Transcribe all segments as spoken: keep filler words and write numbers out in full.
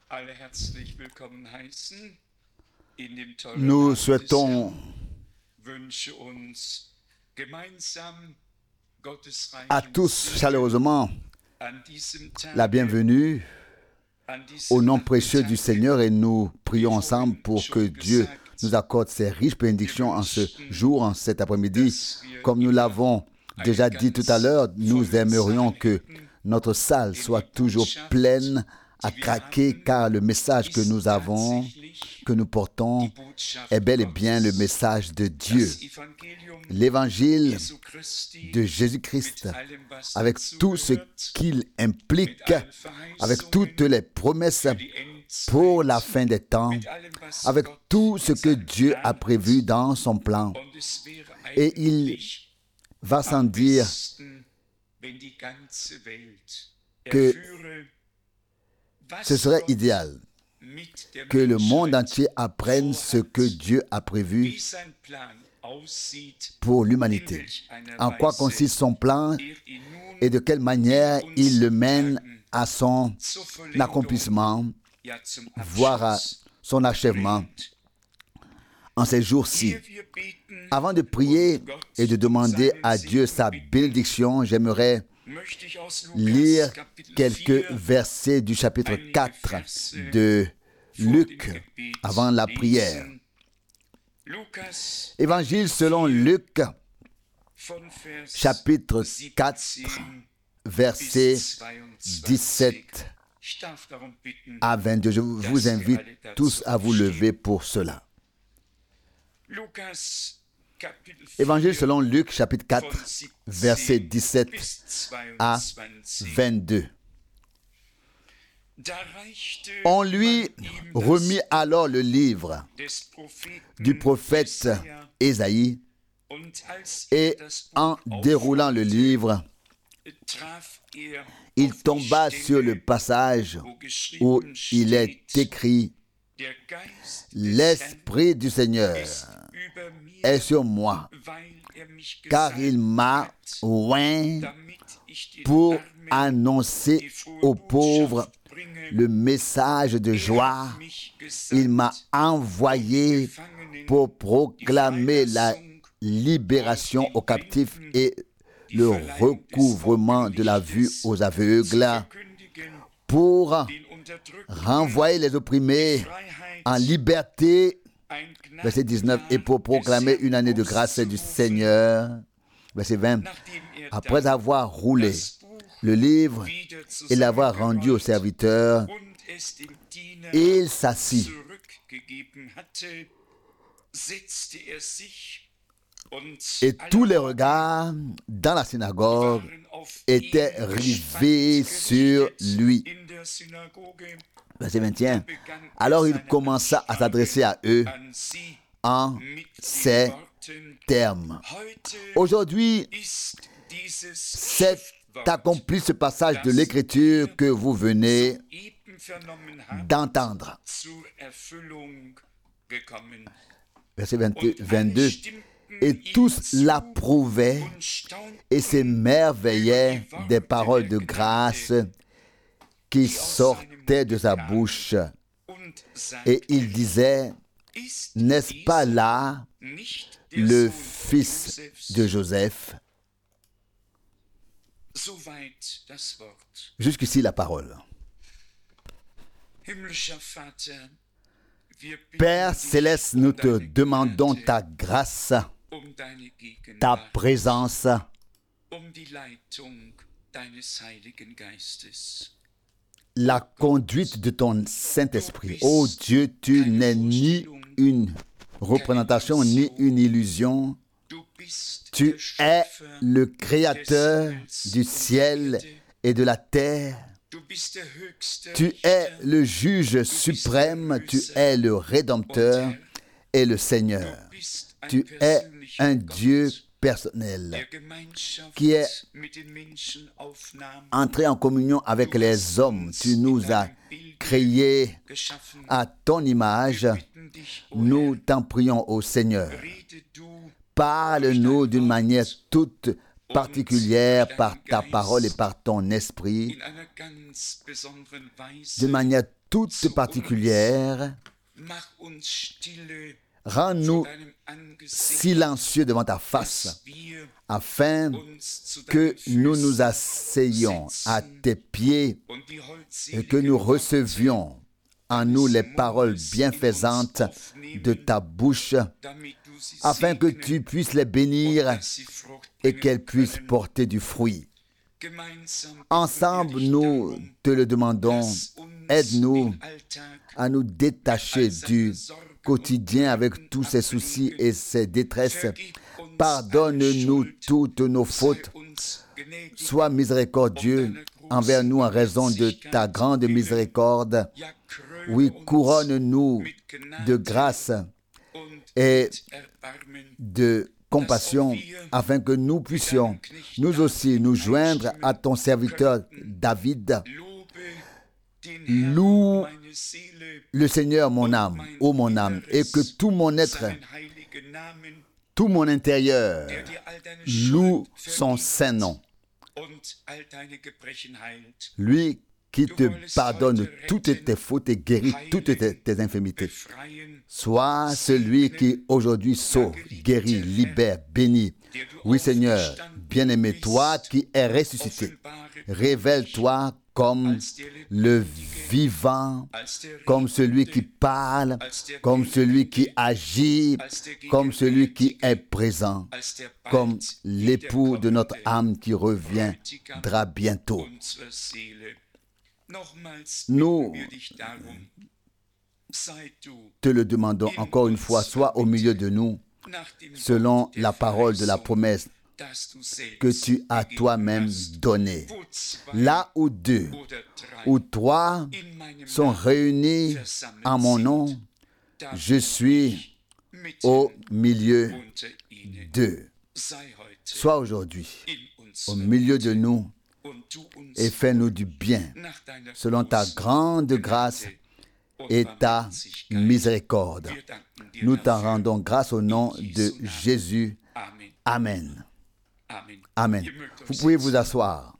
alle herzlich willkommen heißen in dem tollen Nous Namen des souhaitons Herrn. Wünsche uns gemeinsam à gottesreichen tous Segen chaleureusement an diesem la Tage, bienvenue an au diesem nom précieux du Nachmittag. Seigneur et nous prions Wie ensemble vorhin pour que schon Dieu gesagt, nous accorde ses riches bénédictions en ce jour, en cet après-midi. dass wir Comme nous immer l'avons eine déjà dit tout à ganz l'heure, nous volle aimerions Saal que hätten, notre salle denn soit die toujours Botschaft, pleine à die wir craquer, haben, car le message que ist nous avons, tatsächlich que nous die portons, Botschaft est bel et bien le Gottes. message de Dieu. Das Evangelium L'évangile Jesu Christi de mit Jésus-Christ, allem, was avec tout ce dazugehört, qu'il mit implique, allen avec toutes Verheißungen les promesses für die pour la Endzeit, fin des temps, mit allem, was avec Gott tout in ce que seinem Dieu a Plan prévu hat. dans son plan. Und es wäre Et il eigentlich va sans am dire besten, wenn die ganze Welt que erführe, was ce serait Gott idéal mit der que le monde Menschheit entier apprenne ce que vorhat, Dieu a prévu wie sein Plan aussieht, pour in l'humanité, welch einer en quoi Weise consiste son plan er ihn nun et de quelle manière in il le unseren mène Tagen à son zur Vollendung, accomplissement, ja zum voire à Abschluss son achèvement bringt. en ces jours-ci. Ehe wir beten Avant de prier und Gott et de um demander seinen à Dieu Segen sa bitten, bénédiction, j'aimerais möchte ich aus lire Lukas Kapitel quelques vier versets du chapitre einige quatre Verse de vor dem Luc Gebet avant la prière. lesen. Lukas Évangile selon Luc, von Vers chapitre quatre, siebzehn versets bis zweiundzwanzig. dix-sept Ich darf darum bitten, à vingt-deux. Je vous invite tous à vous lever pour cela. Lukas Kapitel Évangile vier selon Luc, chapitre von quatre, versets siebzehn dix-sept bis à zweiundzwanzig. vingt-deux. Da reichte On lui man ihm remit das alors le livre des Propheten du prophète Jesaja, Ésaïe, und als er et das en Buch déroulant le aufmachte, livre, traf er il auf die tomba Stelle, sur le passage wo où geschrieben il est steht, écrit: der Geist des Herrn L'Esprit du Seigneur ist über mir, est sur moi, weil er mich car gesalbt il m'a hat, oint damit ich den pour Armen annoncer die frohe aux pauvres Botschaft bringe. le message de Er joie. hat mich Il m'a gesandt, envoyé Gefangenen pour die proclamer la Freilassung libération und aux den captifs Blinden et die le Verleihung des recouvrement de la vue Augenlichtes, aux zu aveugles, verkündigen pour den Unterdrückten renvoyer les opprimés Freiheit, en liberté, ein verset dix-neuf, et Gnadenjahr pour des proclamer Herrn une année de grâce du auszurufen, Seigneur. Verset vingt. nachdem er Après dann avoir roulé das Buch le livre wieder et l'avoir rendu au zusammengerollt serviteur, und es dem Diener il s'assit. zurückgegeben hatte, setzte er sich und Et alle tous les Augen regards dans la synagogue waren auf étaient ihn rivés gespannt sur gerichtet lui. in der Synagoge. Verset vingt et un. Da begann er Alors il seine commença à Ansprache s'adresser à eux an sie en mit den ces Worten: termes. Heute Aujourd'hui, ist dieses c'est Schriftwort, accompli ce passage de das l'Écriture ihr que vous venez soeben vernommen habt, d'entendre. zur Erfüllung gekommen. Verset vingt- Und alle vingt-deux. stimmten Et ihm tous zu l'approuvaient und staunten et s'émerveillaient des paroles de grâce qui sortaient de sa bouche. und Et sagten: il disait: Ist N'est-ce pas dieser là nicht der le Sohn fils Josefs? de Joseph? Soweit das Wort. Jusqu'ici la parole. Himmlischer Vater, wir bitten Père dich céleste, um nous te deine demandons Gnade, ta grâce, um deine ta Gegenwart, présence, um die Leitung deines Heiligen Geistes. la conduite de ton Saint-Esprit. Ô Dieu, tu n'es ni une représentation ni une illusion. Du bist Tu der es Schöpfer, le Créateur du ciel et de la terre. du bist der höchste Tu es Richter, le juge suprême, tu es le Rédempteur et le Seigneur. du bist ein Tu es persönlicher un Gott, Dieu der personnel Gemeinschaft qui est mit den Menschen aufnahm, entré en communion avec les hommes. Tu nous as créés geschaffen. à ton image. Wir bitten dich, o Nous Herr, t'en prions au Seigneur. rede du Parle-nous d'une manière toute particulière par ta parole et par ton esprit, in einer ganz besonderen Weise. de manière toute particulière. Mach uns stille Rends-nous vor deinem Angesicht, silencieux devant ta face, dass wir afin uns zu que deinen nous nous Füßen asseyions à tes pieds und die et holdselige que nous Worte recevions en nous les paroles bienfaisantes de ta bouche, damit du sie afin que segnen tu puisses les und bénir dass sie Frucht et bringen qu'elles puissent können. porter du fruit. Gemeinsam bitten Ensemble, wir dich nous darum, te le demandons. dass uns Aide-nous den Alltag à nous détacher du quotidien avec tous ses soucis et ses détresses. vergib uns Pardonne-nous alle Schuld, toutes nos sei fautes. uns gnädig, Sois miséricordieux envers nous en raison de ta grande miséricorde. ja, kröne Oui, uns couronne-nous mit Gnade de grâce und et mit Erbarmen, de compassion afin que nous puissions nous aussi nous joindre à ton serviteur David. lobe den Herrn, Loue meine Seele, le Seigneur, mon âme, ô mon âme, et que tout mon être, seinen heiligen Namen, tout mon intérieur der dir all deine loue Schuld son vergibt saint nom. und all deine Gebrechen heilt. Lui qui te pardonne toutes tes fautes et guérit toutes tes, tes infirmités. Befreien, Sois celui qui aujourd'hui sauve, guérit, libère, bénit. Oui Seigneur, bien-aimé, toi qui es ressuscité, offenbare révèle-toi comme le vivant, als der comme celui qui parle, comme celui qui agit, comme celui qui est présent, als der comme bald l'époux de notre âme qui reviendra bientôt. unserer Seele. Nochmals Nous bitten wir dich darum, sei du te le demandons encore une fois, sois au milieu de nous, nach dem selon Wort der la parole de la Verheißung, promesse das du selbst que tu as gegeben toi-même hast. donnée. Wo zwei Là où deux oder drei ou trois in meinem sont Namen réunis versammelt en mon sind, nom, da je suis mitten au milieu unter ihnen. d'eux. Sei heute Sois aujourd'hui in uns au milieu de nous und tu uns et fais-nous du bien nach deiner selon ta großen grande grâce Gnade und et ta Barmherzigkeit. miséricorde. Wir danken dir Nous t'en dafür. rendons grâce au nom In de Jesu Namen. Jésus. Amen. Amen. Amen. Amen. Ihr mögt euch Vous pouvez setzen. vous asseoir.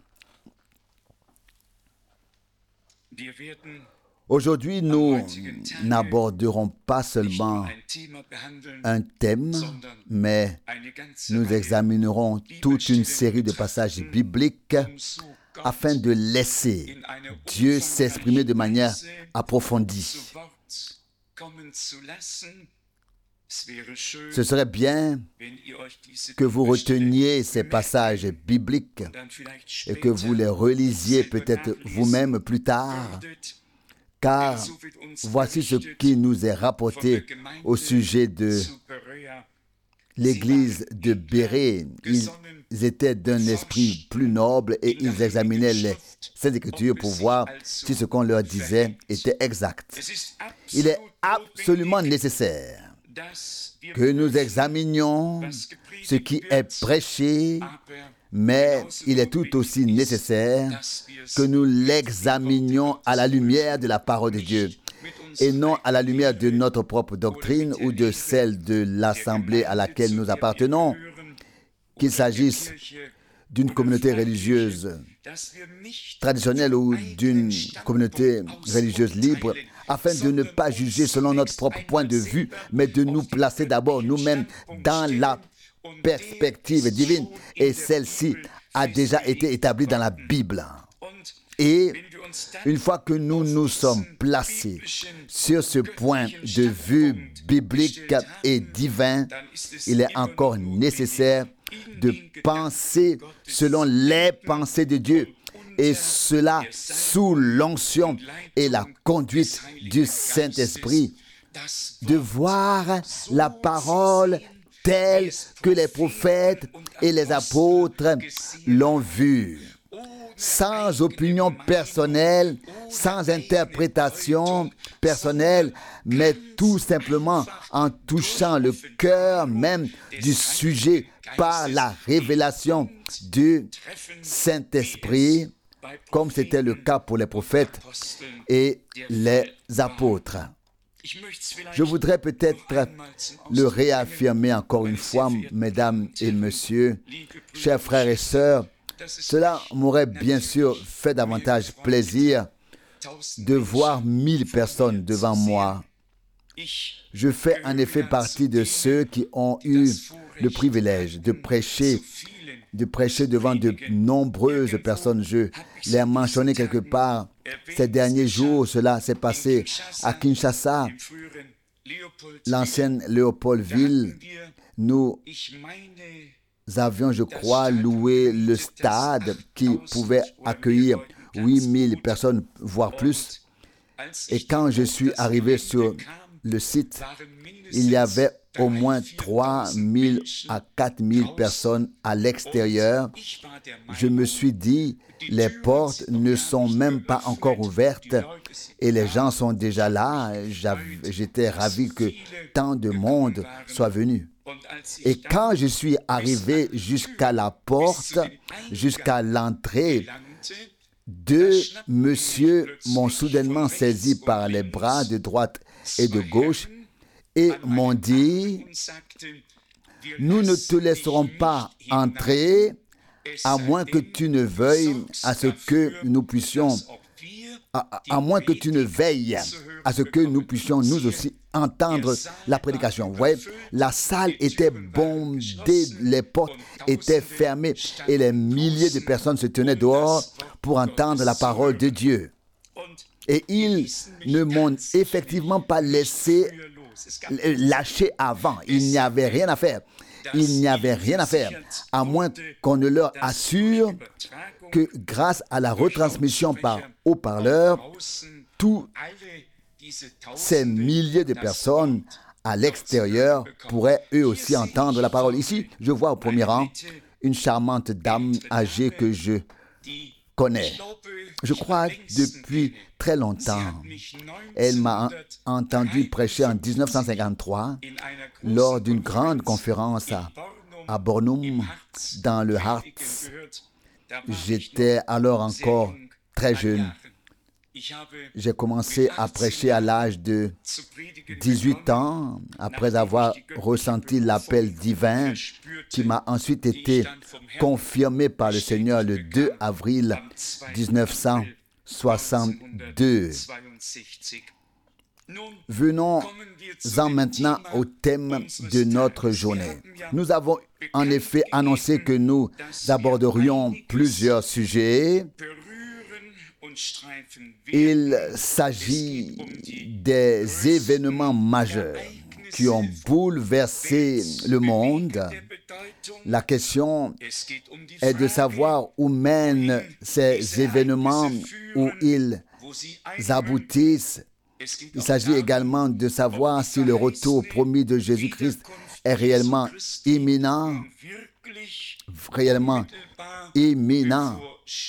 Wir werden Aujourd'hui, nous n'aborderons pas nicht nur seulement ein Thema behandeln, un thème, mais eine ganze nous Reihe, examinerons toute une série de passages bibliques um so Gott afin de laisser in einer Dieu s'exprimer de manière Weise approfondie. zu Wort kommen zu lassen. Es wäre schön, Ce serait bien wenn ihr euch diese que vous Bibelstellen reteniez ces merkt passages bibliques und dann vielleicht et que vous les später relisiez selber peut-être nachlesen vous-même plus tard, würdet. car So wird uns voici ce berichtet qui nous est von der rapporté Gemeinde au sujet de zu Berea. l'église de Bérée. Ils étaient d'un esprit plus noble et ils examinaient les Saintes Écritures pour voir si ce qu'on leur disait était exact. Es ist Il est absolut absolument notwendig, nécessaire dass wir que nous prüfen, examinions was ce qui gepredigt est wird, prêché, aber mais genauso il est tout aussi notwendig ist, nécessaire dass wir es que nous mit l'examinions à la lumière de la parole de Dieu mit uns et non à la lumière de notre propre doctrine ou de celle de l'assemblée à laquelle nous appartenons, qu'il s'agisse d'une communauté religieuse traditionnelle ou d'une communauté religieuse libre, afin de ne pas juger selon notre propre point de vue, mais de nous placer d'abord nous-mêmes dans la perspective divine. Et celle-ci a déjà été établie dans la Bible. Et une fois que nous nous sommes placés sur ce point de vue biblique et divin, il est encore nécessaire de penser selon les pensées de Dieu, et cela sous l'onction et la conduite du Saint-Esprit, de voir la parole telle que les prophètes et les apôtres l'ont vue, sans opinion personnelle, sans interprétation personnelle, mais tout simplement en touchant le cœur même du sujet par la révélation du Saint-Esprit, comme c'était le cas pour les prophètes et les apôtres. Je voudrais peut-être le réaffirmer encore une fois, mesdames et messieurs, chers frères et sœurs. Cela m'aurait bien sûr fait davantage plaisir de voir mille personnes devant moi. Je fais en effet partie de ceux qui ont eu le privilège de prêcher, de prêcher devant de nombreuses personnes. Je l'ai mentionné quelque part. Ces derniers jours, cela s'est passé à Kinshasa, l'ancienne Léopoldville. Nous avions, je crois, loué le stade qui pouvait accueillir huit mille personnes, voire plus. Et quand je suis arrivé sur le site, il y avait au moins trois mille à quatre mille personnes à l'extérieur. Je me suis dit, les portes ne sont même pas encore ouvertes et les gens sont déjà là. J'étais ravi que tant de monde soit venu. Et quand je suis arrivé jusqu'à la porte, jusqu'à l'entrée, deux messieurs m'ont soudainement saisi par les bras de droite et de gauche et m'ont dit, « Nous ne te laisserons pas entrer à moins que tu ne veuilles à ce que nous puissions, à, à moins que tu ne veilles à ce que nous puissions nous aussi entendre la prédication. » Vous voyez, la salle était bondée, les portes étaient fermées et les milliers de personnes se tenaient dehors pour entendre la parole de Dieu. Et ils ne m'ont effectivement pas laissé lâcher avant. Il n'y avait rien à faire. Il n'y avait rien à faire, à moins qu'on ne leur assure que grâce à la retransmission par haut-parleur, tous ces milliers de personnes à l'extérieur pourraient eux aussi entendre la parole. Ici, je vois au premier rang une charmante dame âgée que je connais. Je crois depuis très longtemps. Elle m'a entendu prêcher en mille neuf cent cinquante-trois lors d'une grande conférence à, à Bornum, dans le Harz. J'étais alors encore très jeune. J'ai commencé à prêcher à l'âge de dix-huit ans, après avoir ressenti l'appel divin qui m'a ensuite été confirmé par le Seigneur le deux avril mille neuf cent soixante-deux. Venons-en maintenant au thème de notre journée. Nous avons en effet annoncé que nous aborderions plusieurs sujets. Il s'agit des événements majeurs qui ont bouleversé le monde. La question est de savoir où mènent ces événements, où ils aboutissent. Il s'agit également de savoir si le retour promis de Jésus-Christ est réellement imminent, réellement imminent.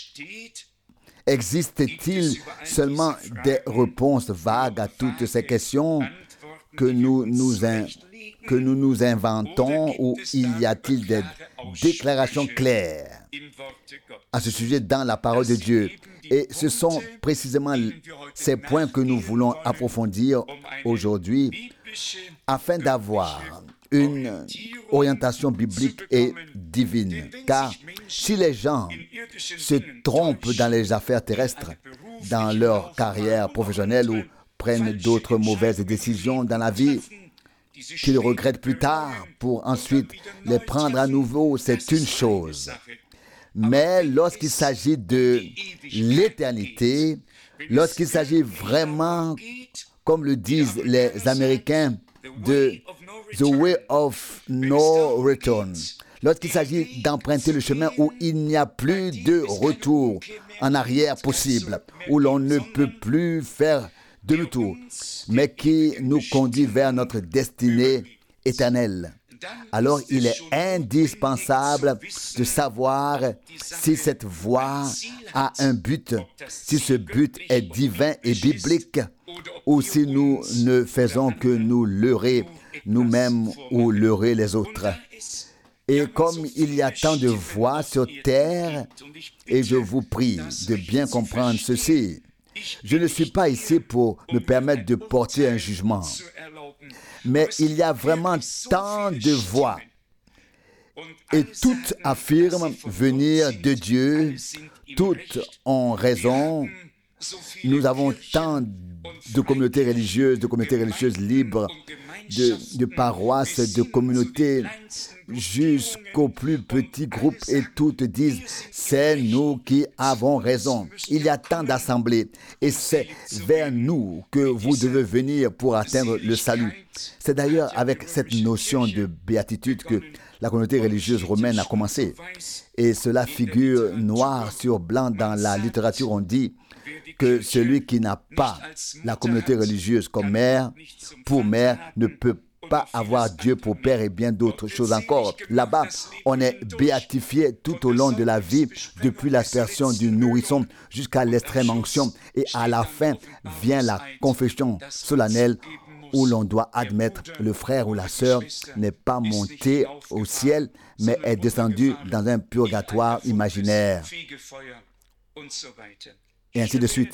Existe-t-il seulement des réponses vagues à toutes ces questions que nous nous, in, que nous nous inventons ou y a-t-il des déclarations claires à ce sujet dans la parole de Dieu? Et ce sont précisément ces points que nous voulons approfondir aujourd'hui afin d'avoir une orientation biblique et divine. Car si les gens se trompent dans les affaires terrestres, dans leur carrière professionnelle ou prennent d'autres mauvaises décisions dans la vie, qu'ils regrettent plus tard pour ensuite les prendre à nouveau, c'est une chose. Mais lorsqu'il s'agit de l'éternité, lorsqu'il s'agit vraiment, comme le disent les Américains, de The Way of No Return, lorsqu'il s'agit d'emprunter le chemin où il n'y a plus de retour en arrière possible, où l'on ne peut plus faire demi-tour, mais qui nous conduit vers notre destinée éternelle. Alors il est indispensable de savoir si cette voie a un but, si ce but est divin et biblique, ou si nous ne faisons que nous leurrer nous-mêmes ou leurrer les autres. Et comme il y a tant de voies sur terre, et je vous prie de bien comprendre ceci, Je ne suis pas ici pour me permettre de porter un jugement, mais il y a vraiment tant de voix et toutes affirment venir de Dieu, toutes ont raison. Nous avons tant de communautés religieuses, de communautés religieuses libres, de, de paroisses, de communautés, jusqu'au plus petit groupe, et toutes disent, c'est nous qui avons raison. Il y a tant d'assemblées, et c'est vers nous que vous devez venir pour atteindre le salut. C'est d'ailleurs avec cette notion de béatitude que la communauté religieuse romaine a commencé. Et cela figure noir sur blanc dans la littérature. On dit que celui qui n'a pas la communauté religieuse comme mère, pour mère, ne peut pas avoir Dieu pour père et bien d'autres choses encore. Là-bas, on est béatifié tout au long de la vie, depuis l'aspersion du nourrisson jusqu'à l'extrême onction. Et à la fin vient la confession solennelle où l'on doit admettre le frère ou la sœur n'est pas monté au ciel, mais est descendu dans un purgatoire imaginaire. Et ainsi de suite.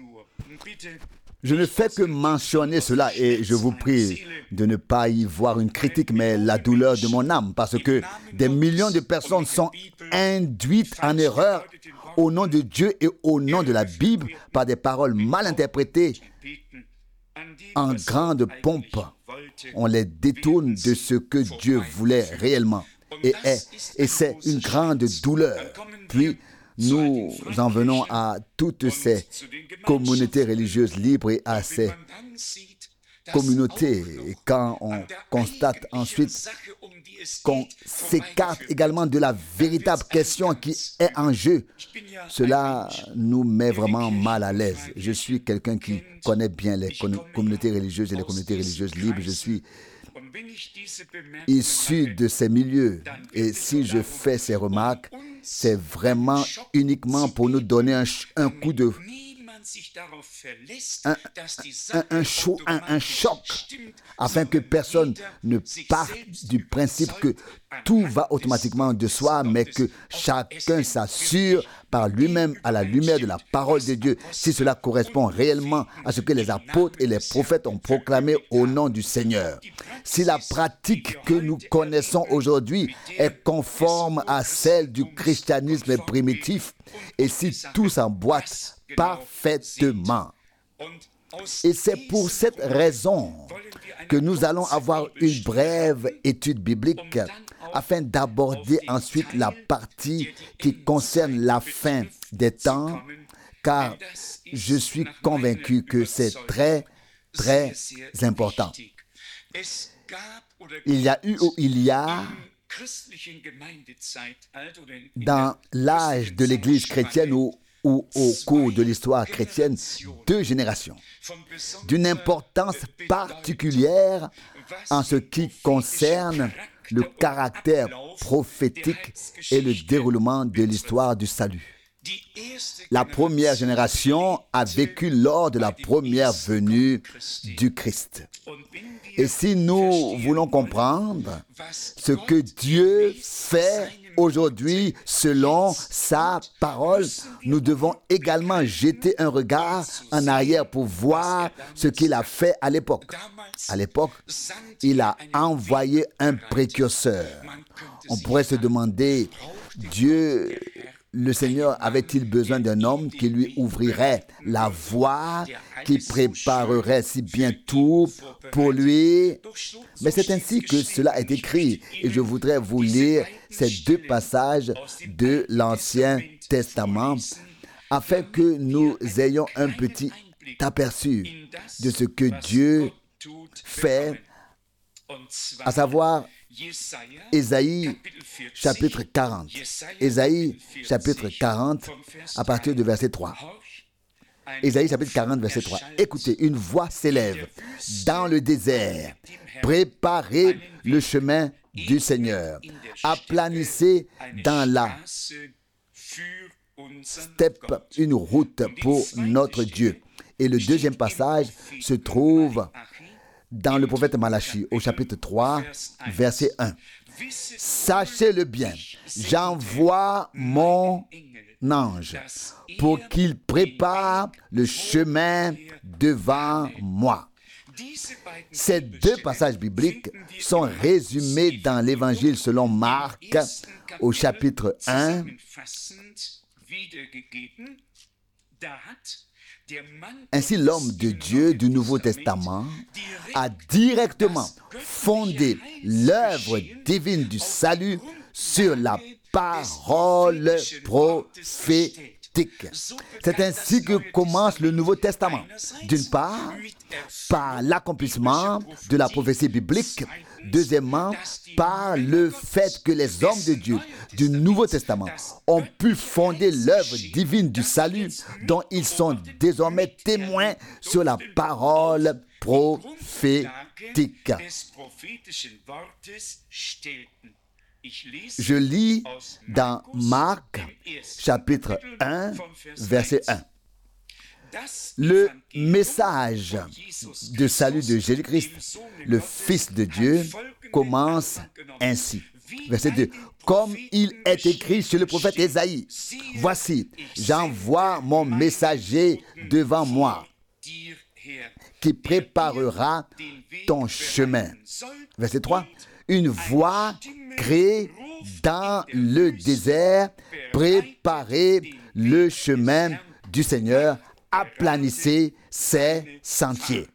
Je ne fais que mentionner cela et je vous prie de ne pas y voir une critique, mais la douleur de mon âme, parce que des millions de personnes sont induites en erreur au nom de Dieu et au nom de la Bible par des paroles mal interprétées en grande pompe. On les détourne de ce que Dieu voulait réellement et est. Et c'est une grande douleur. Puis, nous en venons à toutes ces communautés religieuses libres et à ces communautés. Et quand on constate ensuite qu'on s'écarte également de la véritable question qui est en jeu, cela nous met vraiment mal à l'aise. Je suis quelqu'un qui connaît bien les communautés religieuses et les communautés religieuses libres. Je suis issu de ces milieux. Et si je fais ces remarques, c'est vraiment uniquement pour nous donner un, un coup de... Un, un, un, cho- un, un choc, afin que personne ne parte du principe que tout va automatiquement de soi, mais que chacun s'assure par lui-même à la lumière de la parole de Dieu si cela correspond réellement à ce que les apôtres et les prophètes ont proclamé au nom du Seigneur. Si la pratique que nous connaissons aujourd'hui est conforme à celle du christianisme primitif, et si tout s'emboîte parfaitement. Et c'est pour cette raison que nous allons avoir une brève étude biblique afin d'aborder ensuite la partie qui concerne la fin des temps, car je suis convaincu que c'est très, très important. Il y a eu ou il y a dans l'âge de l'Église chrétienne ou ou au cours de l'histoire chrétienne, deux générations, d'une importance particulière en ce qui concerne le caractère prophétique et le déroulement de l'histoire du salut. La première génération a vécu lors de la première venue du Christ. Et si nous voulons comprendre ce que Dieu fait aujourd'hui, selon sa parole, nous devons également jeter un regard en arrière pour voir ce qu'il a fait à l'époque. À l'époque, il a envoyé un précurseur. On pourrait se demander, Dieu, le Seigneur, avait-il besoin d'un homme qui lui ouvrirait la voie, qui préparerait si bien tout pour lui? Mais c'est ainsi que cela est écrit. Et je voudrais vous lire ces deux passages de l'Ancien Testament afin que nous ayons un petit aperçu de ce que Dieu fait, à savoir Ésaïe chapitre quarante. Ésaïe chapitre quarante à partir du verset trois. Ésaïe chapitre quarante, verset trois. Écoutez, une voix s'élève dans le désert. Préparez le chemin du Seigneur. Aplanissez dans la steppe une route pour notre Dieu. Et le deuxième passage se trouve dans le prophète Malachie, au chapitre trois, verset un. Sachez-le bien, j'envoie mon ange pour qu'il prépare le chemin devant moi. Ces deux passages bibliques sont résumés dans l'Évangile selon Marc au chapitre un. Ainsi, l'homme de Dieu du Nouveau Testament a directement fondé l'œuvre divine du salut sur la parole prophétique. C'est ainsi que commence le Nouveau Testament. D'une part, par l'accomplissement de la prophétie biblique. Deuxièmement, par le fait que les hommes de Dieu du Nouveau Testament ont pu fonder l'œuvre divine du salut dont ils sont désormais témoins sur la parole prophétique. Je lis dans Marc, chapitre un, verset un. Le message de salut de Jésus-Christ, le Fils de Dieu, commence ainsi. Verset deux. Comme il est écrit chez le prophète Ésaïe, voici, j'envoie mon messager devant moi, qui préparera ton chemin. Verset trois. Une voie créée dans le désert, préparez le chemin du Seigneur, aplanissez ses sentiers.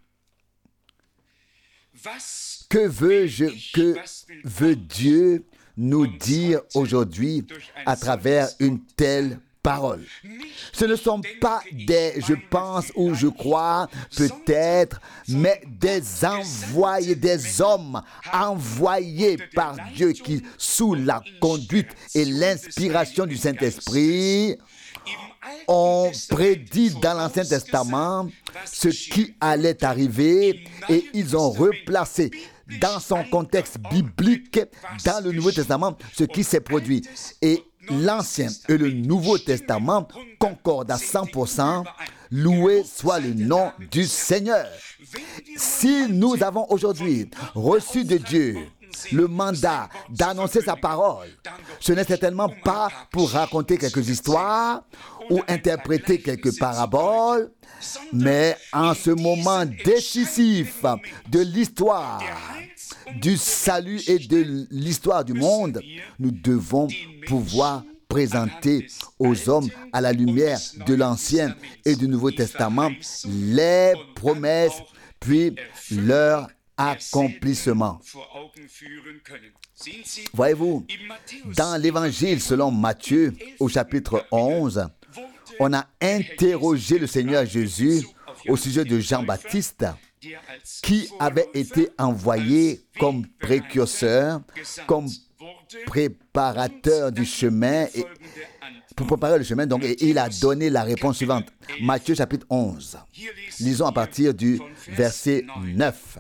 Que veux-je, que veut Dieu nous dire aujourd'hui à travers une telle parole? Ce ne sont pas des je pense ou je crois peut-être, mais des envoyés, des hommes envoyés par Dieu qui, sous la conduite et l'inspiration du Saint-Esprit, ont prédit dans l'Ancien Testament ce qui allait arriver et ils ont replacé dans son contexte biblique, dans le Nouveau Testament, ce qui s'est produit. Et l'Ancien et le Nouveau Testament concordent à cent pour cent. Loué soit le nom du Seigneur. Si nous avons aujourd'hui reçu de Dieu le mandat d'annoncer sa parole, ce n'est certainement pas pour raconter quelques histoires ou interpréter quelques paraboles, mais en ce moment décisif de l'histoire du salut et de l'histoire du monde, nous devons pouvoir présenter aux hommes à la lumière de l'Ancien et du Nouveau Testament les promesses puis leur accomplissement. Voyez-vous, dans l'Évangile selon Matthieu, au chapitre onze, on a interrogé le Seigneur Jésus au sujet de Jean-Baptiste, qui avait été envoyé comme précurseur, comme préparateur du chemin, et, pour préparer le chemin. Donc, et il a donné la réponse suivante. Matthieu chapitre onze. Lisons à partir du verset neuf.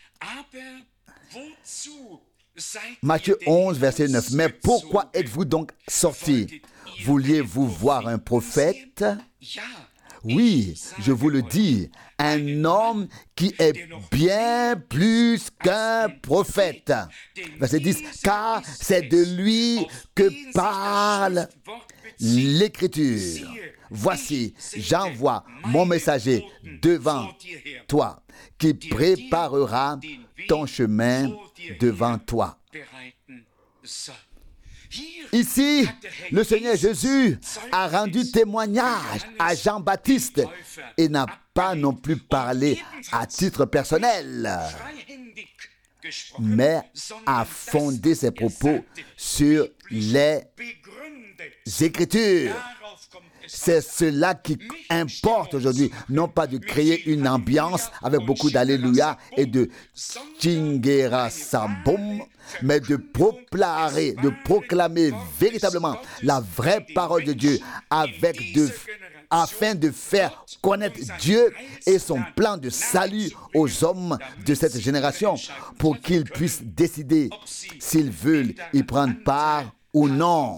Matthieu onze, verset neuf. Mais pourquoi êtes-vous donc sortis? Vouliez-vous voir un prophète? Oui, je vous le dis, un homme qui est bien plus qu'un prophète. Verset dix. Car c'est de lui que parle l'Écriture. Voici, j'envoie mon messager devant toi, qui préparera ton chemin devant toi. Ici, le Seigneur Jésus a rendu témoignage à Jean-Baptiste et n'a pas non plus parlé à titre personnel, mais a fondé ses propos sur les Écritures. C'est cela qui importe aujourd'hui, non pas de créer une ambiance avec beaucoup d'alléluia et de tchingera sabum, mais de proclamer, de proclamer véritablement la vraie parole de Dieu avec de, afin de faire connaître Dieu et son plan de salut aux hommes de cette génération pour qu'ils puissent décider s'ils veulent y prendre part ou non.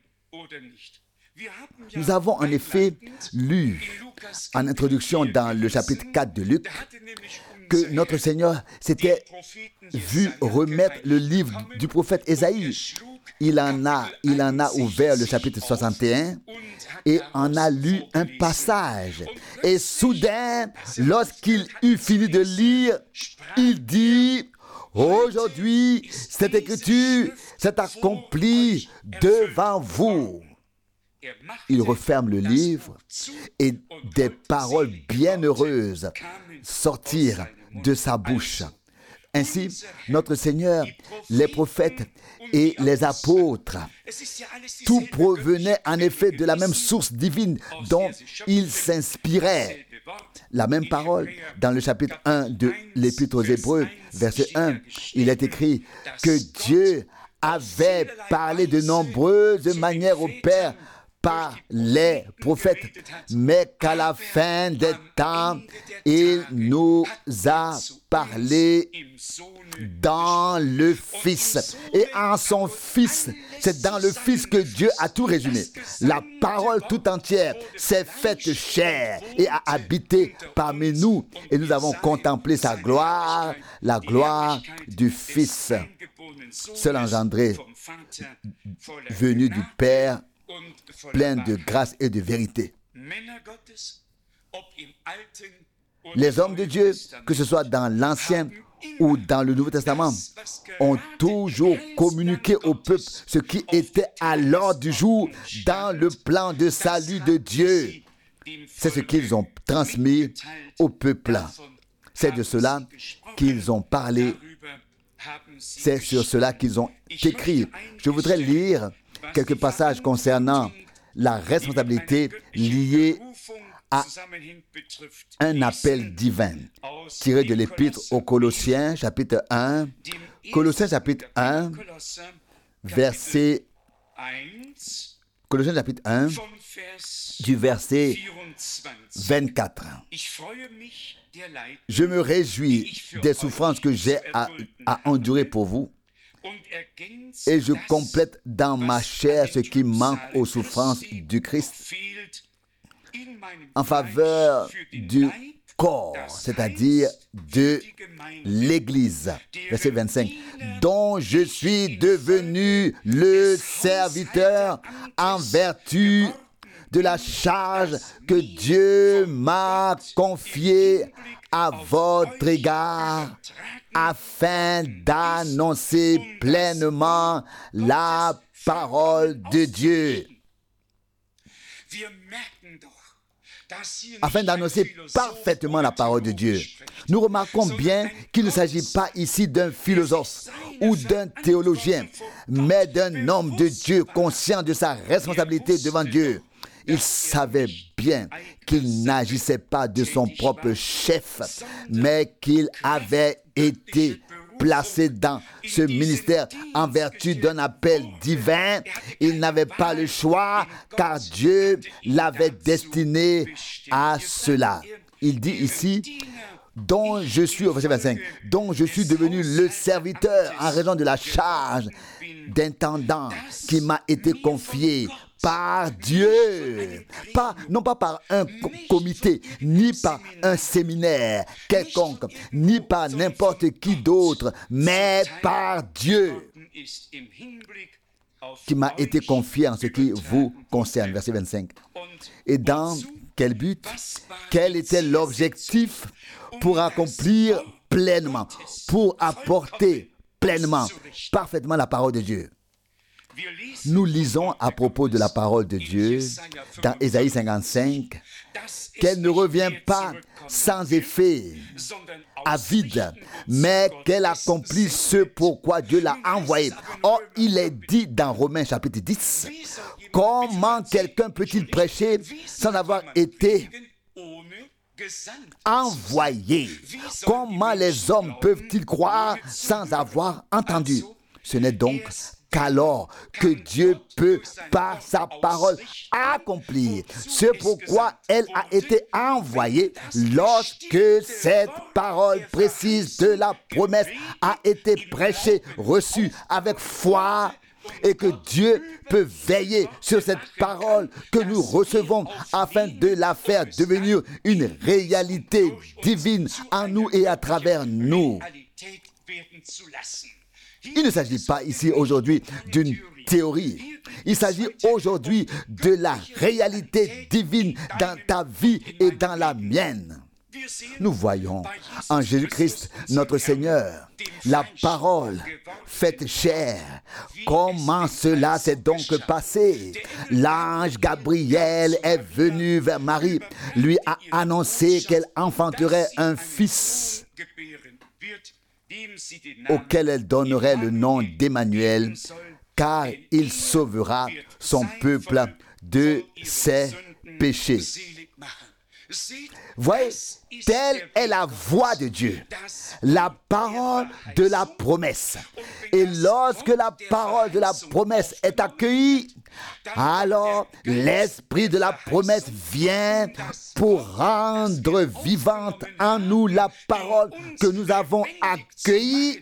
Nous avons en effet lu en introduction dans le chapitre quatre de Luc que notre Seigneur s'était vu remettre le livre du prophète Ésaïe. Il en a, il en a ouvert le chapitre soixante et un et en a lu un passage. Et soudain, lorsqu'il eut fini de lire, il dit: aujourd'hui, cette écriture s'est accomplie devant vous. Il referme le livre et des paroles bienheureuses sortirent de sa bouche. Ainsi, notre Seigneur, les prophètes et les apôtres, tout provenait en effet de la même source divine dont ils s'inspiraient. La même parole, dans le chapitre un de l'Épître aux Hébreux, verset un, il est écrit que Dieu avait parlé de nombreuses manières au Père par les prophètes, mais qu'à la fin des temps, il nous a parlé dans le Fils. Et en son Fils, c'est dans le Fils que Dieu a tout résumé. La parole tout entière s'est faite chair et a habité parmi nous. Et nous avons contemplé sa gloire, la gloire du Fils, seul engendré, venu du Père, plein de grâce et de vérité. Les hommes de Dieu, que ce soit dans l'Ancien ou dans le Nouveau Testament, ont toujours communiqué au peuple ce qui était à l'ordre du jour dans le plan de salut de Dieu. C'est ce qu'ils ont transmis au peuple. C'est de cela qu'ils ont parlé. C'est sur cela qu'ils ont écrit. Je voudrais lire quelques passages concernant la responsabilité liée à un appel divin, tiré de l'Épître aux Colossiens, chapitre un, Colossiens chapitre un, verset, Colossiens chapitre un, du verset vingt-quatre. Je me réjouis des souffrances que j'ai à, à endurer pour vous, et je complète dans ma chair ce qui manque aux souffrances du Christ en faveur du corps, c'est-à-dire de l'Église. Verset vingt-cinq. Dont je suis devenu le serviteur en vertu de la charge que Dieu m'a confiée à votre égard, afin d'annoncer pleinement la parole de Dieu. Afin d'annoncer parfaitement la parole de Dieu. Nous remarquons bien qu'il ne s'agit pas ici d'un philosophe ou d'un théologien, mais d'un homme de Dieu conscient de sa responsabilité devant Dieu. Il savait bien qu'il n'agissait pas de son propre chef, mais qu'il avait été placé dans ce ministère en vertu d'un appel divin. Il n'avait pas le choix, car Dieu l'avait destiné à cela. Il dit ici, dont je suis, au verset vingt-cinq, dont je suis devenu le serviteur en raison de la charge d'intendant qui m'a été confiée par Dieu, pas, non pas par un comité, ni par un séminaire quelconque, ni par n'importe qui d'autre, mais par Dieu qui m'a été confié en ce qui vous concerne. Verset vingt-cinq. Et dans quel but? Quel était l'objectif? Pour accomplir pleinement, pour apporter pleinement, parfaitement la parole de Dieu. Nous lisons à propos de la parole de Dieu dans Ésaïe cinquante-cinq qu'elle ne revient pas sans effet, à vide, mais qu'elle accomplit ce pourquoi Dieu l'a envoyé. Or, il est dit dans Romains chapitre dix, comment quelqu'un peut-il prêcher sans avoir été envoyé? Comment les hommes peuvent-ils croire sans avoir entendu? Ce n'est donc qu'alors que Dieu peut, par sa parole, accomplir ce pourquoi elle a été envoyée. Lorsque cette parole précise de la promesse a été prêchée, reçue avec foi, et que Dieu peut veiller sur cette parole que nous recevons afin de la faire devenir une réalité divine en nous et à travers nous. Il ne s'agit pas ici aujourd'hui d'une théorie. Il s'agit aujourd'hui de la réalité divine dans ta vie et dans la mienne. Nous voyons en Jésus-Christ, notre Seigneur, la parole faite chair. Comment cela s'est donc passé? L'ange Gabriel est venu vers Marie, lui a annoncé qu'elle enfanterait un fils auquel elle donnerait le nom d'Emmanuel, car il sauvera son peuple de ses péchés. Voyez, telle est la voix de Dieu, la parole de la promesse. Et lorsque la parole de la promesse est accueillie, alors l'esprit de la promesse vient pour rendre vivante en nous la parole que nous avons accueillie.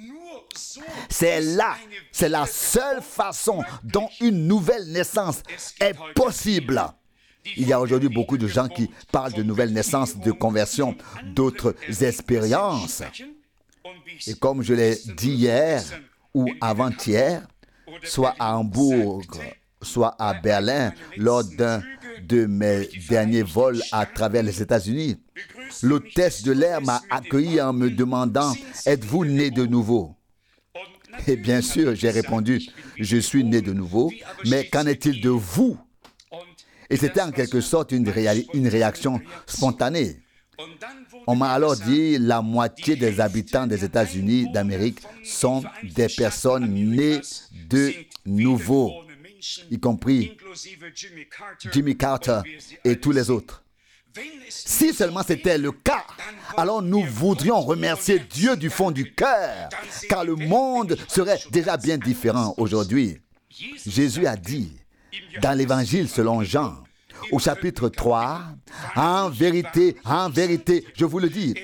C'est là, c'est la seule façon dont une nouvelle naissance est possible. Il y a aujourd'hui beaucoup de gens qui parlent de nouvelle naissance, de conversion, d'autres expériences. Et comme je l'ai dit hier ou avant-hier, soit à Hambourg, soit à Berlin, lors d'un de mes derniers vols à travers les États-Unis, l'hôtesse de l'air m'a accueilli en me demandant « Êtes-vous né de nouveau ?» Et bien sûr, j'ai répondu « Je suis né de nouveau, mais qu'en est-il de vous ?» Et c'était en quelque sorte une, réa- une réaction spontanée. On m'a alors dit la moitié des habitants des États-Unis d'Amérique sont des personnes nées de nouveau, y compris Jimmy Carter et tous les autres. Si seulement c'était le cas, alors nous voudrions remercier Dieu du fond du cœur, car le monde serait déjà bien différent aujourd'hui. Jésus a dit, dans l'Évangile selon Jean, au chapitre trois, en vérité, en vérité, je vous le dis,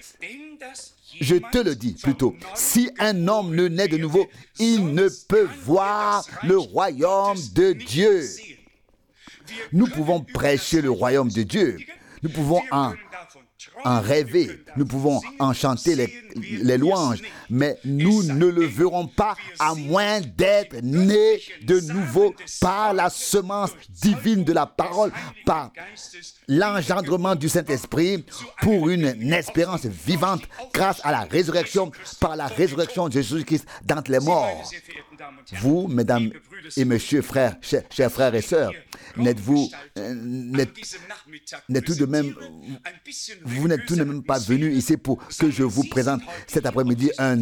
je te le dis plutôt, si un homme ne naît de nouveau, il ne peut voir le royaume de Dieu. Nous pouvons prêcher le royaume de Dieu, nous pouvons en en rêver, nous pouvons en chanter les, les louanges, mais nous ne le verrons pas à moins d'être nés de nouveau par la semence divine de la parole, par l'engendrement du Saint-Esprit pour une espérance vivante grâce à la résurrection, par la résurrection de Jésus-Christ d'entre les morts. Vous, mesdames et messieurs, frères, chers, chers frères et sœurs, n'êtes-vous euh, n'êtes, n'êtes tout de même, vous n'êtes tout de même pas venus ici pour que je vous présente cet après-midi un,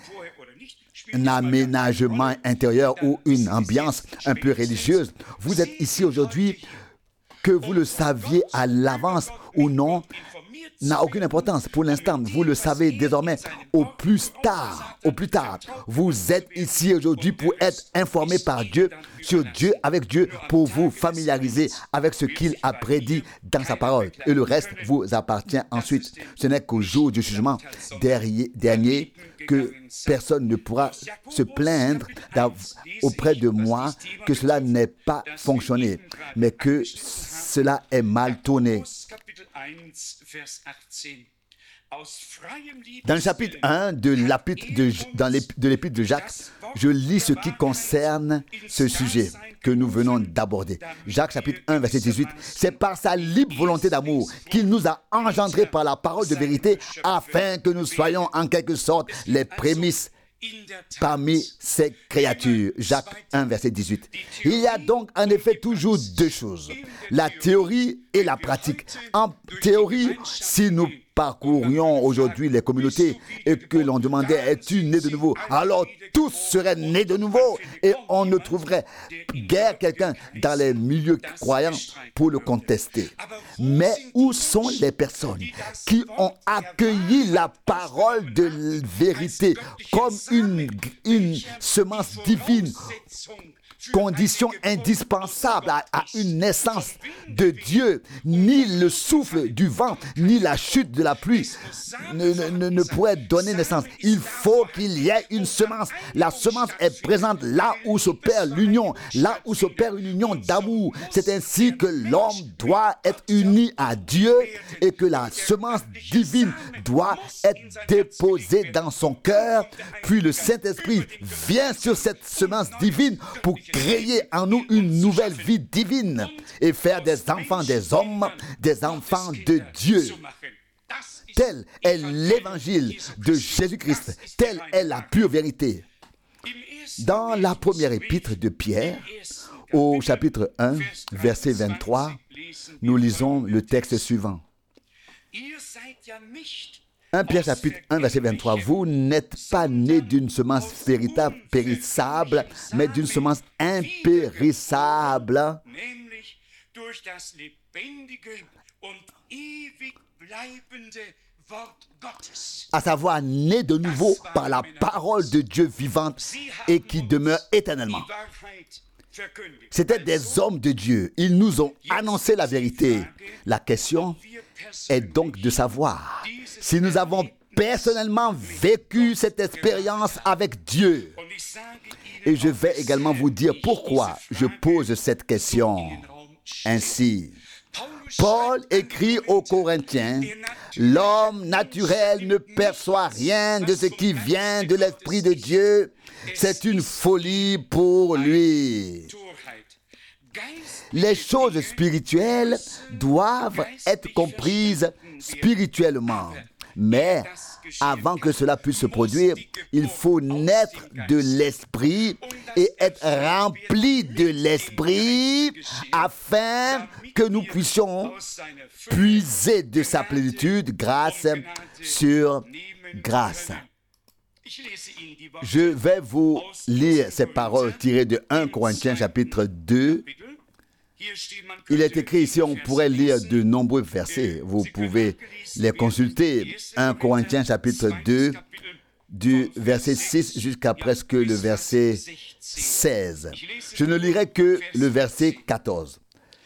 un aménagement intérieur ou une ambiance un peu religieuse. Vous êtes ici aujourd'hui, que vous le saviez à l'avance ou non, n'a aucune importance pour l'instant. Vous le savez désormais au plus tard. Au plus tard. Vous êtes ici aujourd'hui pour être informé par Dieu, sur Dieu, avec Dieu, pour vous familiariser avec ce qu'il a prédit dans sa parole. Et le reste vous appartient ensuite. Ce n'est qu'au jour du jugement dernier que personne ne pourra se plaindre auprès de moi que cela n'ait pas fonctionné, mais que cela est mal tourné. Dans le chapitre un de l'épître de, dans de l'épître de Jacques, je lis ce qui concerne ce sujet que nous venons d'aborder. Jacques chapitre un, verset dix-huit. C'est par sa libre volonté d'amour qu'il nous a engendrés par la parole de vérité afin que nous soyons en quelque sorte les prémices parmi ces créatures. Jacques un, verset dix-huit. Il y a donc en effet toujours deux choses, la théorie et la pratique. En théorie, si nous parcourions aujourd'hui les communautés et que l'on demandait « Es-tu né de nouveau ?» alors tous seraient nés de nouveau et on ne trouverait guère quelqu'un dans les milieux croyants pour le contester. Mais où sont les personnes qui ont accueilli la parole de vérité comme une, une semence divine condition indispensable à, à une naissance de Dieu. Ni le souffle du vent, ni la chute de la pluie ne, ne, ne pourraient donner naissance. Il faut qu'il y ait une semence. La semence est présente là où s'opère l'union, là où s'opère une union d'amour. C'est ainsi que l'homme doit être uni à Dieu et que la semence divine doit être déposée dans son cœur. Puis le Saint-Esprit vient sur cette semence divine pour créer en nous une nouvelle vie divine et faire des enfants des hommes, des enfants de Dieu. Tel est l'évangile de Jésus-Christ. Telle est la pure vérité. Dans la première épître de Pierre, au chapitre un, verset vingt-trois, nous lisons le texte suivant. un Pierre chapitre un, verset vingt-trois. Vous n'êtes pas nés d'une semence véritable, périssable, mais d'une semence impérissable, à savoir nés de nouveau par la parole de Dieu vivante et qui demeure éternellement. C'étaient des hommes de Dieu. Ils nous ont annoncé la vérité. La question est donc de savoir si nous avons personnellement vécu cette expérience avec Dieu. Et je vais également vous dire pourquoi je pose cette question. Ainsi, Paul écrit aux Corinthiens, « L'homme naturel ne perçoit rien de ce qui vient de l'Esprit de Dieu. C'est une folie pour lui. » Les choses spirituelles doivent être comprises spirituellement. Mais avant que cela puisse se produire, il faut naître de l'Esprit et être rempli de l'Esprit afin que nous puissions puiser de sa plénitude grâce sur grâce. Je vais vous lire ces paroles tirées de un Corinthiens chapitre deux. Il est écrit ici, on pourrait lire de nombreux versets. Vous pouvez les consulter. un Corinthiens chapitre deux, du verset six jusqu'à presque le verset seize. Je ne lirai que le verset quatorze.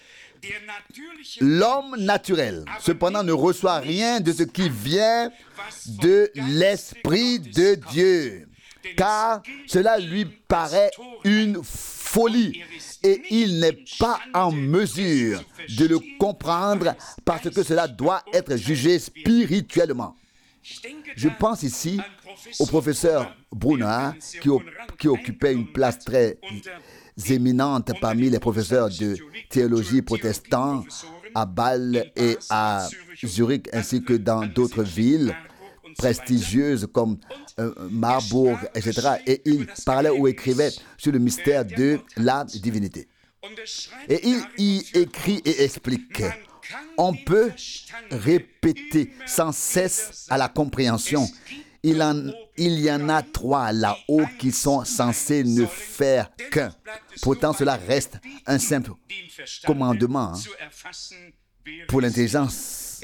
L'homme naturel, cependant, ne reçoit rien de ce qui vient de l'Esprit de Dieu, car cela lui paraît une folie et il n'est pas en mesure de le comprendre parce que cela doit être jugé spirituellement. Je pense ici au professeur Brunner qui, qui occupait une place très éminente parmi les professeurs de théologie protestants à Bâle et à Zurich ainsi que dans d'autres villes prestigieuses comme euh, Marbourg, et cetera. Et il parlait ou écrivait sur le mystère de la divinité. Et il y écrit et explique. On peut répéter sans cesse à la compréhension. Il, en, il y en a trois là-haut qui sont censés ne faire qu'un. Pourtant, cela reste un simple commandement pour l'intelligence.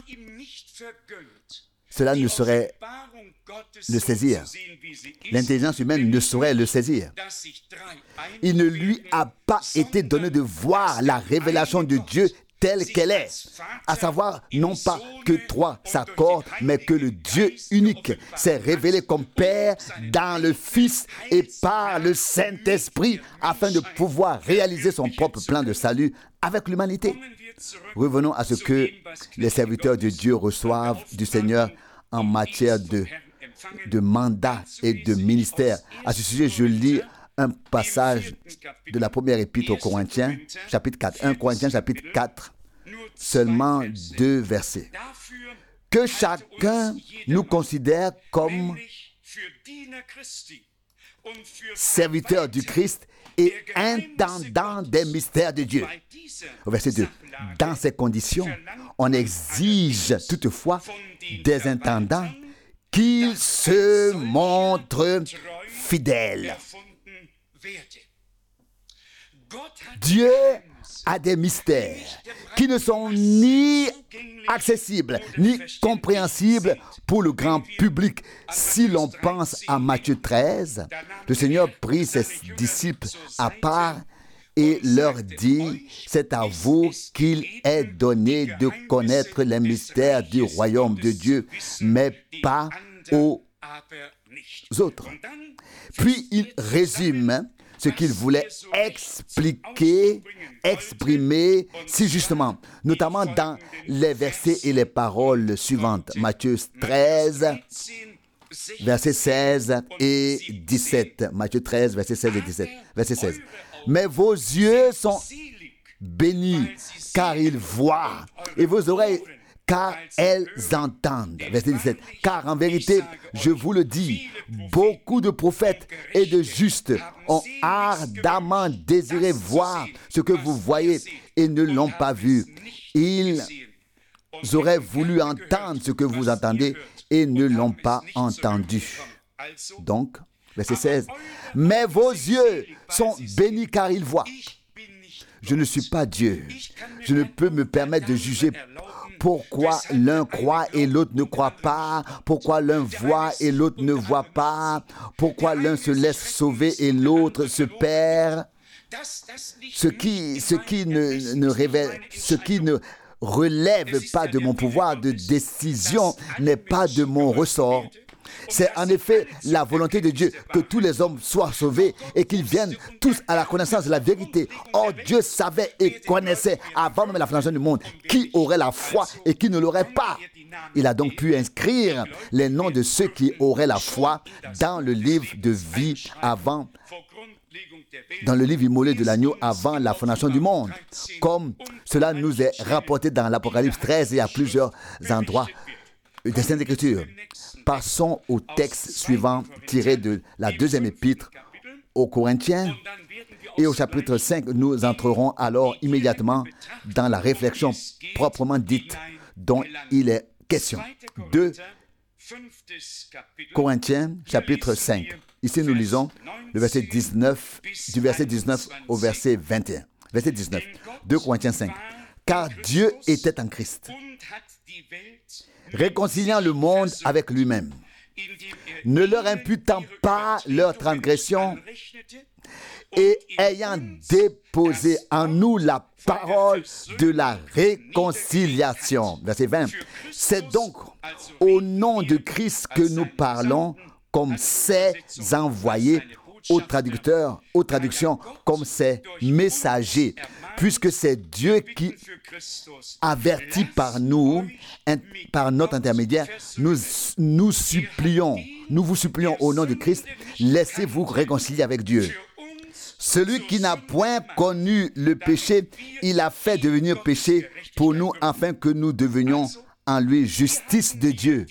Cela ne saurait le saisir. L'intelligence humaine ne saurait le saisir. Il ne lui a pas été donné de voir la révélation de Dieu telle qu'elle est, à savoir non pas que trois s'accordent, mais que le Dieu unique s'est révélé comme Père dans le Fils et par le Saint-Esprit afin de pouvoir réaliser son propre plan de salut avec l'humanité. Revenons à ce que les serviteurs de Dieu reçoivent du Seigneur en matière de, de mandat et de ministère. À ce sujet, je lis un passage de la première épître aux Corinthiens, chapitre quatre. un Corinthiens, chapitre quatre, seulement deux versets. Que chacun nous considère comme serviteurs du Christ et intendants des mystères de Dieu. Au verset deux. Dans ces conditions, on exige toutefois des intendants qu'ils se montrent fidèles. Dieu à des mystères qui ne sont ni accessibles, ni compréhensibles pour le grand public. Si l'on pense à Matthieu treize, le Seigneur prit ses disciples à part et leur dit, c'est à vous qu'il est donné de connaître les mystères du royaume de Dieu, mais pas aux autres. Puis il résume ce qu'il voulait expliquer, exprimer si justement, notamment dans les versets et les paroles suivantes. Matthieu treize, versets seize et dix-sept. Matthieu treize, versets seize et dix-sept. Verset seize. Mais vos yeux sont bénis, car ils voient, et vos oreilles, car elles entendent. Verset dix-sept. Car en vérité, je vous le dis, beaucoup de prophètes et de justes ont ardemment désiré voir ce que vous voyez et ne l'ont pas vu. Ils auraient voulu entendre ce que vous entendez et ne l'ont pas entendu. Donc, verset seize. Mais vos yeux sont bénis car ils voient. Je ne suis pas Dieu. Je ne peux me permettre de juger pourquoi l'un croit et l'autre ne croit pas, pourquoi l'un voit et l'autre ne voit pas, pourquoi l'un se laisse sauver et l'autre se perd. Ce qui, ce qui ne, ne révèle, ce qui ne relève pas de mon pouvoir de décision n'est pas de mon ressort. C'est en effet la volonté de Dieu que tous les hommes soient sauvés et qu'ils viennent tous à la connaissance de la vérité. Or, Dieu savait et connaissait avant même la fondation du monde qui aurait la foi et qui ne l'aurait pas. Il a donc pu inscrire les noms de ceux qui auraient la foi dans le livre de vie avant, dans le livre immolé de l'agneau avant la fondation du monde, comme cela nous est rapporté dans l'Apocalypse treize et à plusieurs endroits des Saintes Écritures. Passons au texte suivant tiré de la deuxième épître aux Corinthiens. Et au chapitre cinq, nous entrerons alors immédiatement dans la réflexion proprement dite dont il est question. deux Corinthiens, chapitre cinq. Ici, nous lisons le verset dix-neuf, du verset dix-neuf au verset vingt et un. Verset dix-neuf, deux Corinthiens cinq. Car Dieu était en Christ, réconciliant le monde avec lui-même, ne leur imputant pas leurs transgressions et ayant déposé en nous la parole de la réconciliation. Verset vingt. C'est donc au nom de Christ que nous parlons comme ses envoyés, aux traducteurs, aux traductions, comme ses messagers, puisque c'est Dieu qui avertit par nous, par notre intermédiaire, nous, nous supplions, nous vous supplions au nom de Christ, laissez-vous réconcilier avec Dieu. Celui qui n'a point connu le péché, il a fait devenir péché pour nous, afin que nous devenions en lui justice de Dieu.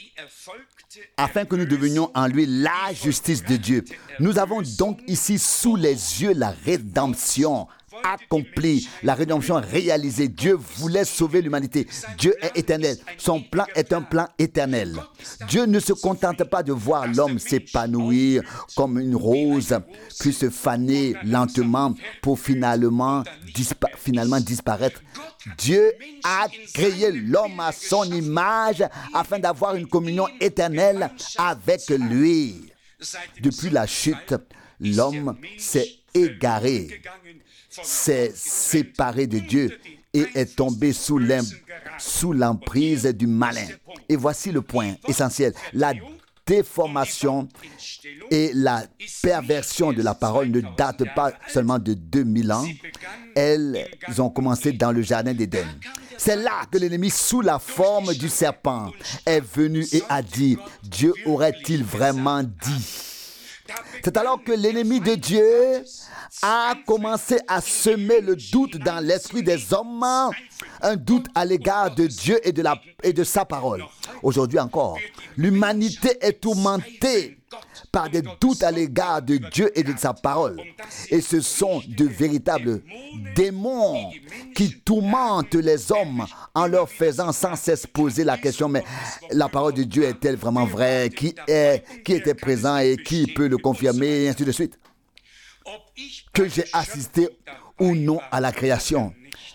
Afin que nous devenions en lui la justice de Dieu. Nous avons donc ici sous les yeux la rédemption accomplie, la rédemption réalisée. Dieu voulait sauver l'humanité. Dieu est éternel. Son plan est un plan éternel. Dieu ne se contente pas de voir l'homme s'épanouir comme une rose, puis se faner lentement pour finalement, dispa- finalement disparaître. Dieu a créé l'homme à son image afin d'avoir une communion éternelle avec lui. Depuis la chute, l'homme s'est égaré, s'est séparé de Dieu et est tombé sous l'em- sous l'emprise du malin. Et voici le point essentiel. La déformation et la perversion de la parole ne datent pas seulement de deux mille ans. Elles ont commencé dans le jardin d'Éden. C'est là que l'ennemi, sous la forme du serpent, est venu et a dit, Dieu aurait-il vraiment dit? C'est alors que l'ennemi de Dieu a commencé à semer le doute dans l'esprit des hommes, un doute à l'égard de Dieu et de, la, et de sa parole. Aujourd'hui encore, l'humanité est tourmentée par des doutes à l'égard de Dieu et de sa parole. Et ce sont de véritables démons qui tourmentent les hommes en leur faisant sans cesse poser la question, mais la parole de Dieu est-elle vraiment vraie? Qui est, qui était présent et qui peut le confirmer? Et ainsi de suite. Que j'ai assisté ou non à la création.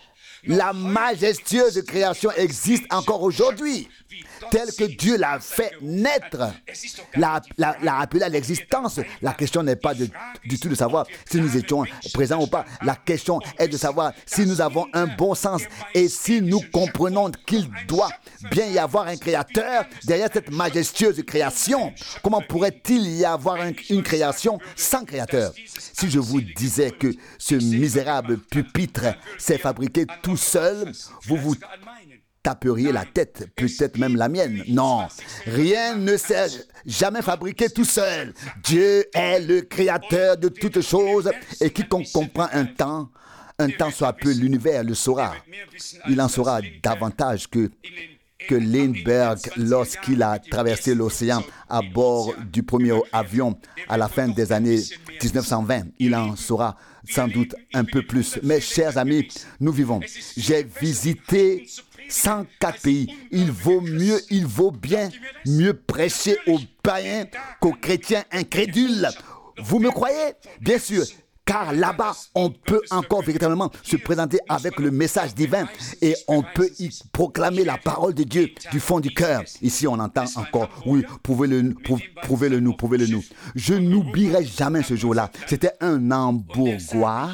La majestueuse création existe encore aujourd'hui, telle que Dieu l'a fait naître, l'a, l'a, l'a appelé à l'existence. La question n'est pas de, du tout de savoir si nous étions présents ou pas. La question est de savoir si nous avons un bon sens et si nous comprenons qu'il doit bien y avoir un créateur derrière cette majestueuse création. Comment pourrait-il y avoir un, une création sans créateur? Si je vous disais que ce misérable pupitre s'est fabriqué tout seul, vous vous taperiez la tête, peut-être même la mienne. Non, rien ne s'est jamais fabriqué tout seul. Dieu est le créateur de toutes choses et quiconque comprend un temps, un temps soit peu l'univers le saura. Il en saura davantage que que Lindbergh lorsqu'il a traversé l'océan à bord du premier avion à la fin des années dix-neuf cent vingt. Il en saura sans doute un peu plus. Mes chers amis, nous vivons. J'ai visité cent quatre pays. Il vaut mieux, il vaut bien mieux prêcher aux païens qu'aux chrétiens incrédules. Vous me croyez? Bien sûr. Car là-bas, on peut encore véritablement se présenter avec le message divin et on peut y proclamer la parole de Dieu du fond du cœur. Ici, on entend encore, oui, prouvez-le, prouvez-le nous, prouvez-le nous. Je n'oublierai jamais ce jour-là. C'était un Hambourgeois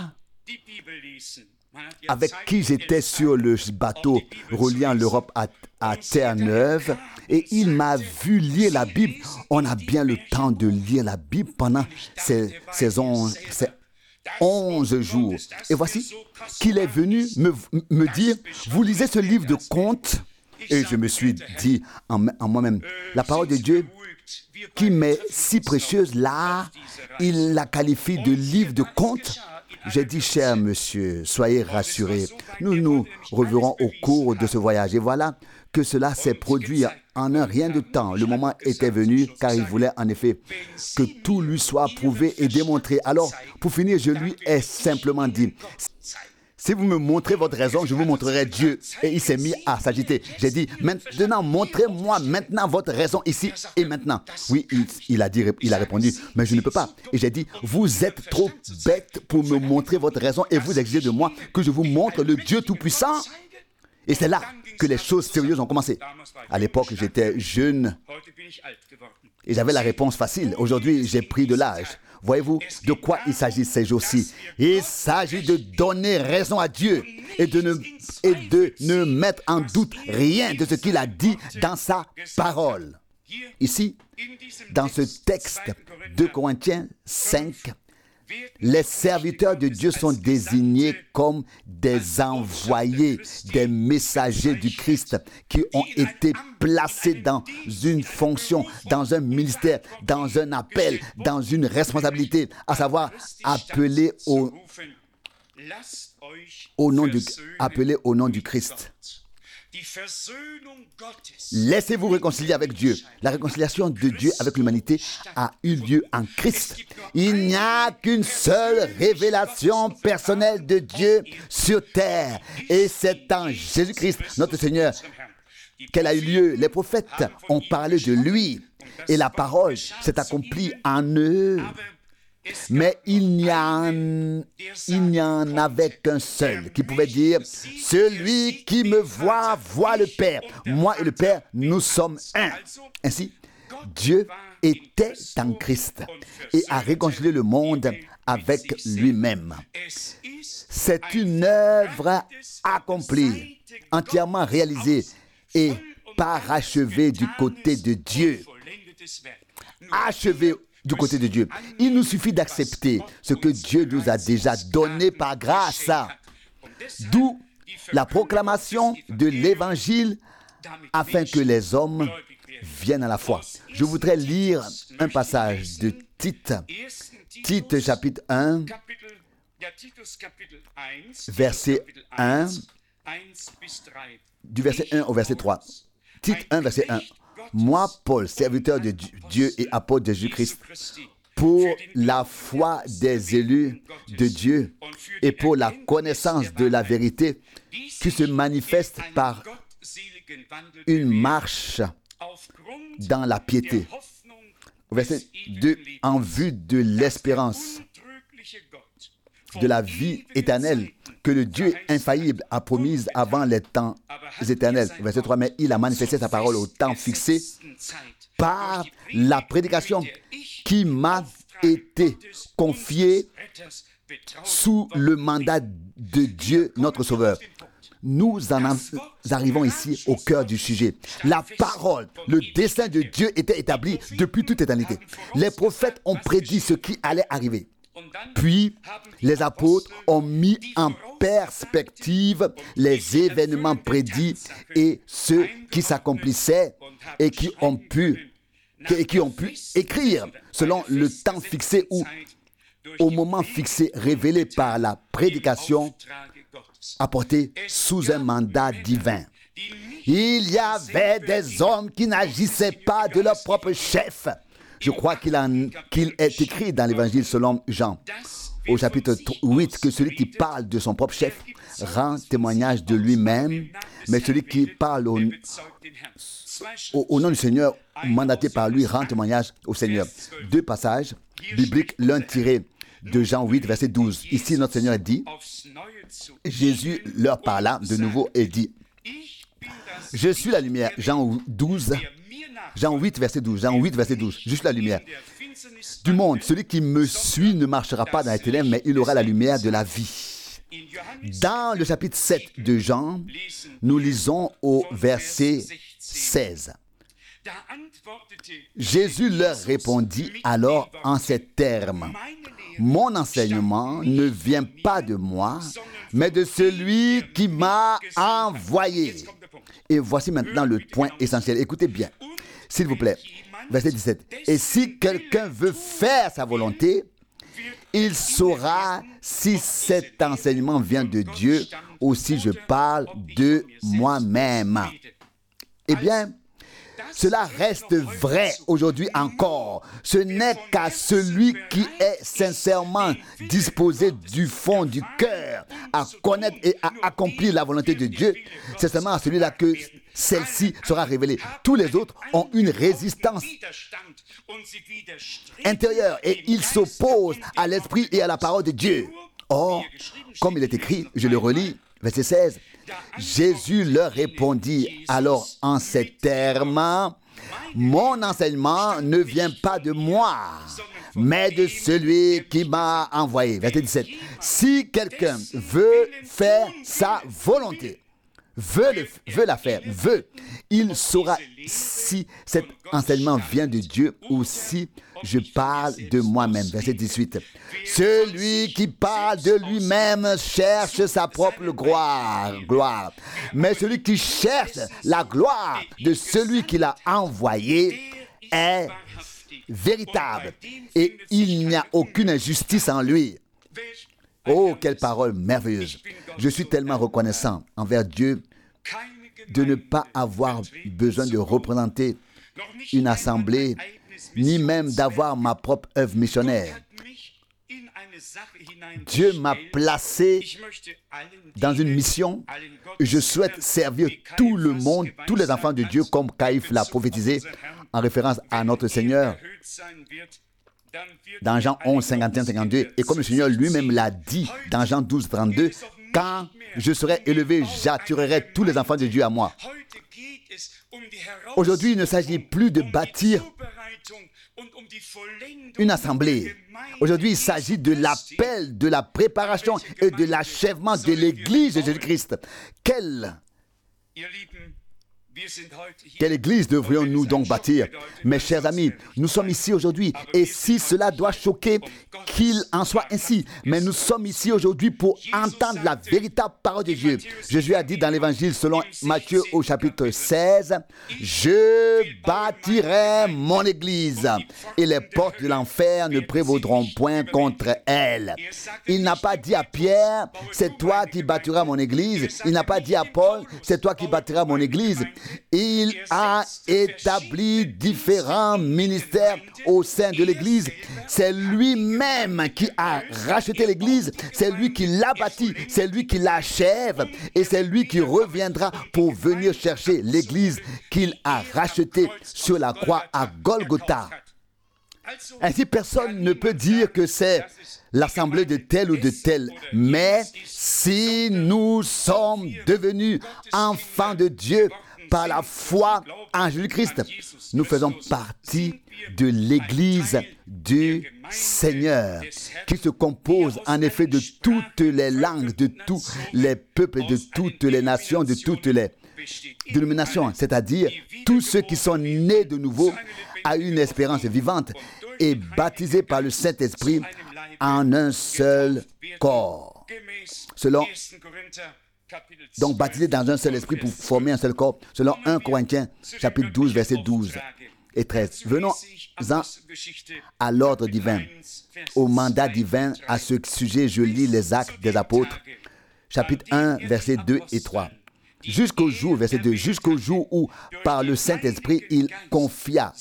avec qui j'étais sur le bateau reliant l'Europe à, à Terre-Neuve et il m'a vu lire la Bible. On a bien le temps de lire la Bible pendant ces, ces, on, ces onze jours. Et voici qu'il est venu me, me dire, vous lisez ce livre de contes? Et je me suis dit en, en moi-même, la parole de Dieu qui m'est si précieuse là, il la qualifie de livre de contes. J'ai dit, cher monsieur, soyez rassurés, nous nous reverrons au cours de ce voyage. Et voilà que cela s'est produit en un rien de temps. Le moment était venu, car il voulait en effet que tout lui soit prouvé et démontré. Alors, pour finir, je lui ai simplement dit, si vous me montrez votre raison, je vous montrerai Dieu. Et il s'est mis à s'agiter. J'ai dit, maintenant, montrez-moi maintenant votre raison ici et maintenant. Oui, il, il a dit, il a répondu, mais je ne peux pas. Et j'ai dit, vous êtes trop bête pour me montrer votre raison et vous exigez de moi que je vous montre le Dieu Tout-Puissant. Et c'est là que les choses sérieuses ont commencé. À l'époque, j'étais jeune et j'avais la réponse facile. Aujourd'hui, j'ai pris de l'âge. Voyez-vous de quoi il s'agit ces jours-ci? Il s'agit de donner raison à Dieu et de, ne, et de ne mettre en doute rien de ce qu'il a dit dans sa parole. Ici, dans ce texte, deux Corinthiens cinq, les serviteurs de Dieu sont désignés comme des envoyés, des messagers du Christ qui ont été placés dans une fonction, dans un ministère, dans un appel, dans une responsabilité, à savoir appelés au, au, nom, du, appelés au nom du Christ. Laissez-vous réconcilier avec Dieu. La réconciliation de Dieu avec l'humanité a eu lieu en Christ. Il n'y a qu'une seule révélation personnelle de Dieu sur terre. Et c'est en Jésus-Christ, notre Seigneur, qu'elle a eu lieu. Les prophètes ont parlé de lui. Et la parole s'est accomplie en eux. Mais il n'y en, il n'y en avait qu'un seul qui pouvait dire « Celui qui me voit, voit le Père. Moi et le Père, nous sommes un. » Ainsi, Dieu était en Christ et a réconcilié le monde avec lui-même. C'est une œuvre accomplie, entièrement réalisée et parachevée du côté de Dieu. Achevée du côté de Dieu. Il nous suffit d'accepter ce que Dieu nous a déjà donné par grâce. D'où la proclamation de l'Évangile afin que les hommes viennent à la foi. Je voudrais lire un passage de Tite, Tite chapitre un, verset un, du verset un au verset trois. Tite un, verset un. Moi, Paul, serviteur de Dieu et apôtre de Jésus-Christ, pour la foi des élus de Dieu et pour la connaissance de la vérité qui se manifeste par une marche dans la piété. Verset deux, en vue de l'espérance de la vie éternelle que le Dieu infaillible a promise avant les temps éternels. Verset trois, mais il a manifesté sa parole au temps fixé par la prédication qui m'a été confiée sous le mandat de Dieu, notre Sauveur. Nous en arrivons ici au cœur du sujet. La parole, le dessein de Dieu était établi depuis toute éternité. Les prophètes ont prédit ce qui allait arriver. Puis, les apôtres ont mis en perspective les événements prédits et ceux qui s'accomplissaient et qui ont pu, et qui ont pu écrire selon le temps fixé ou au moment fixé révélé par la prédication apportée sous un mandat divin. Il y avait des hommes qui n'agissaient pas de leur propre chef. Je crois qu'il, en, qu'il est écrit dans l'évangile selon Jean, au chapitre huit, que celui qui parle de son propre chef rend témoignage de lui-même, mais celui qui parle au, au, au nom du Seigneur, mandaté par lui, rend témoignage au Seigneur. Deux passages bibliques, l'un tiré de Jean huit, verset douze. Ici, notre Seigneur dit, Jésus leur parla de nouveau et dit, « Je suis la lumière. » Jean douze, Jean huit, verset douze. Jean huit, verset douze. Je suis la lumière du monde. Celui qui me suit ne marchera pas dans les ténèbres, mais il aura la lumière de la vie. Dans le chapitre sept de Jean, nous lisons au verset seize. Jésus leur répondit alors en ces termes, « Mon enseignement ne vient pas de moi, mais de celui qui m'a envoyé. » Et voici maintenant le point essentiel. Écoutez bien, s'il vous plaît. Verset dix-sept. « Et si quelqu'un veut faire sa volonté, il saura si cet enseignement vient de Dieu ou si je parle de moi-même. » Eh bien, cela reste vrai aujourd'hui encore. Ce n'est qu'à celui qui est sincèrement disposé du fond du cœur à connaître et à accomplir la volonté de Dieu, c'est seulement à celui-là que celle-ci sera révélée. Tous les autres ont une résistance intérieure et ils s'opposent à l'esprit et à la parole de Dieu. Or, comme il est écrit, je le relis, verset seize, Jésus leur répondit alors en ces termes, « Mon enseignement ne vient pas de moi, mais de celui qui m'a envoyé. » Verset dix-sept. « Si quelqu'un veut faire sa volonté, veut, le, veut la faire, veut, il saura si cet enseignement vient de Dieu ou si je parle de moi-même. » Verset dix-huit. « Celui qui parle de lui-même cherche sa propre gloire, gloire. Mais celui qui cherche la gloire de celui qui l'a envoyé est véritable et il n'y a aucune injustice en lui. » Oh, quelle parole merveilleuse. Je suis tellement reconnaissant envers Dieu de ne pas avoir besoin de représenter une assemblée, ni même d'avoir ma propre œuvre missionnaire. Dieu m'a placé dans une mission. Je souhaite servir tout le monde, tous les enfants de Dieu, comme Caïphe l'a prophétisé en référence à notre Seigneur dans Jean onze, cinquante et un, cinquante-deux. Et comme le Seigneur lui-même l'a dit dans Jean douze, trente-deux, « Quand je serai élevé, j'attirerai tous les enfants de Dieu à moi. » Aujourd'hui, il ne s'agit plus de bâtir une assemblée. Aujourd'hui, il s'agit de l'appel, de la préparation et de l'achèvement de l'Église de Jésus-Christ. Quelle, quelle Église devrions-nous donc bâtir? Mes chers amis, nous sommes ici aujourd'hui et si cela doit choquer, qu'il en soit ainsi. Mais nous sommes ici aujourd'hui pour entendre la véritable parole de Dieu. Jésus a dit dans l'Évangile selon Matthieu au chapitre seize, « Je bâtirai mon Église et les portes de l'enfer ne prévaudront point contre elle. » Il n'a pas dit à Pierre, « C'est toi qui bâtiras mon Église. » Il n'a pas dit à Paul, « C'est toi qui bâtiras mon Église. » Il a établi différents ministères au sein de l'Église. C'est lui-même qui a racheté l'Église. C'est lui qui l'a bâtie. C'est lui qui l'achève. Et c'est lui qui reviendra pour venir chercher l'Église qu'il a rachetée sur la croix à Golgotha. Ainsi, personne ne peut dire que c'est l'assemblée de tel ou de tel. Mais si nous sommes devenus enfants de Dieu par la foi en Jésus-Christ, nous faisons partie de l'Église du Seigneur, qui se compose en effet de toutes les langues, de tous les peuples, de toutes les nations, de toutes les dénominations, c'est-à-dire tous ceux qui sont nés de nouveau à une espérance vivante et baptisés par le Saint-Esprit en un seul corps. Selon, donc baptisés dans un seul esprit pour former un seul corps, selon un Corinthiens chapitre douze, versets douze et treize. Venons-en à l'ordre divin, au mandat divin. À ce sujet, je lis les Actes des Apôtres, chapitre un, versets deux et trois. Jusqu'au jour, verset deux, jusqu'au jour où, par le Saint-Esprit, il confia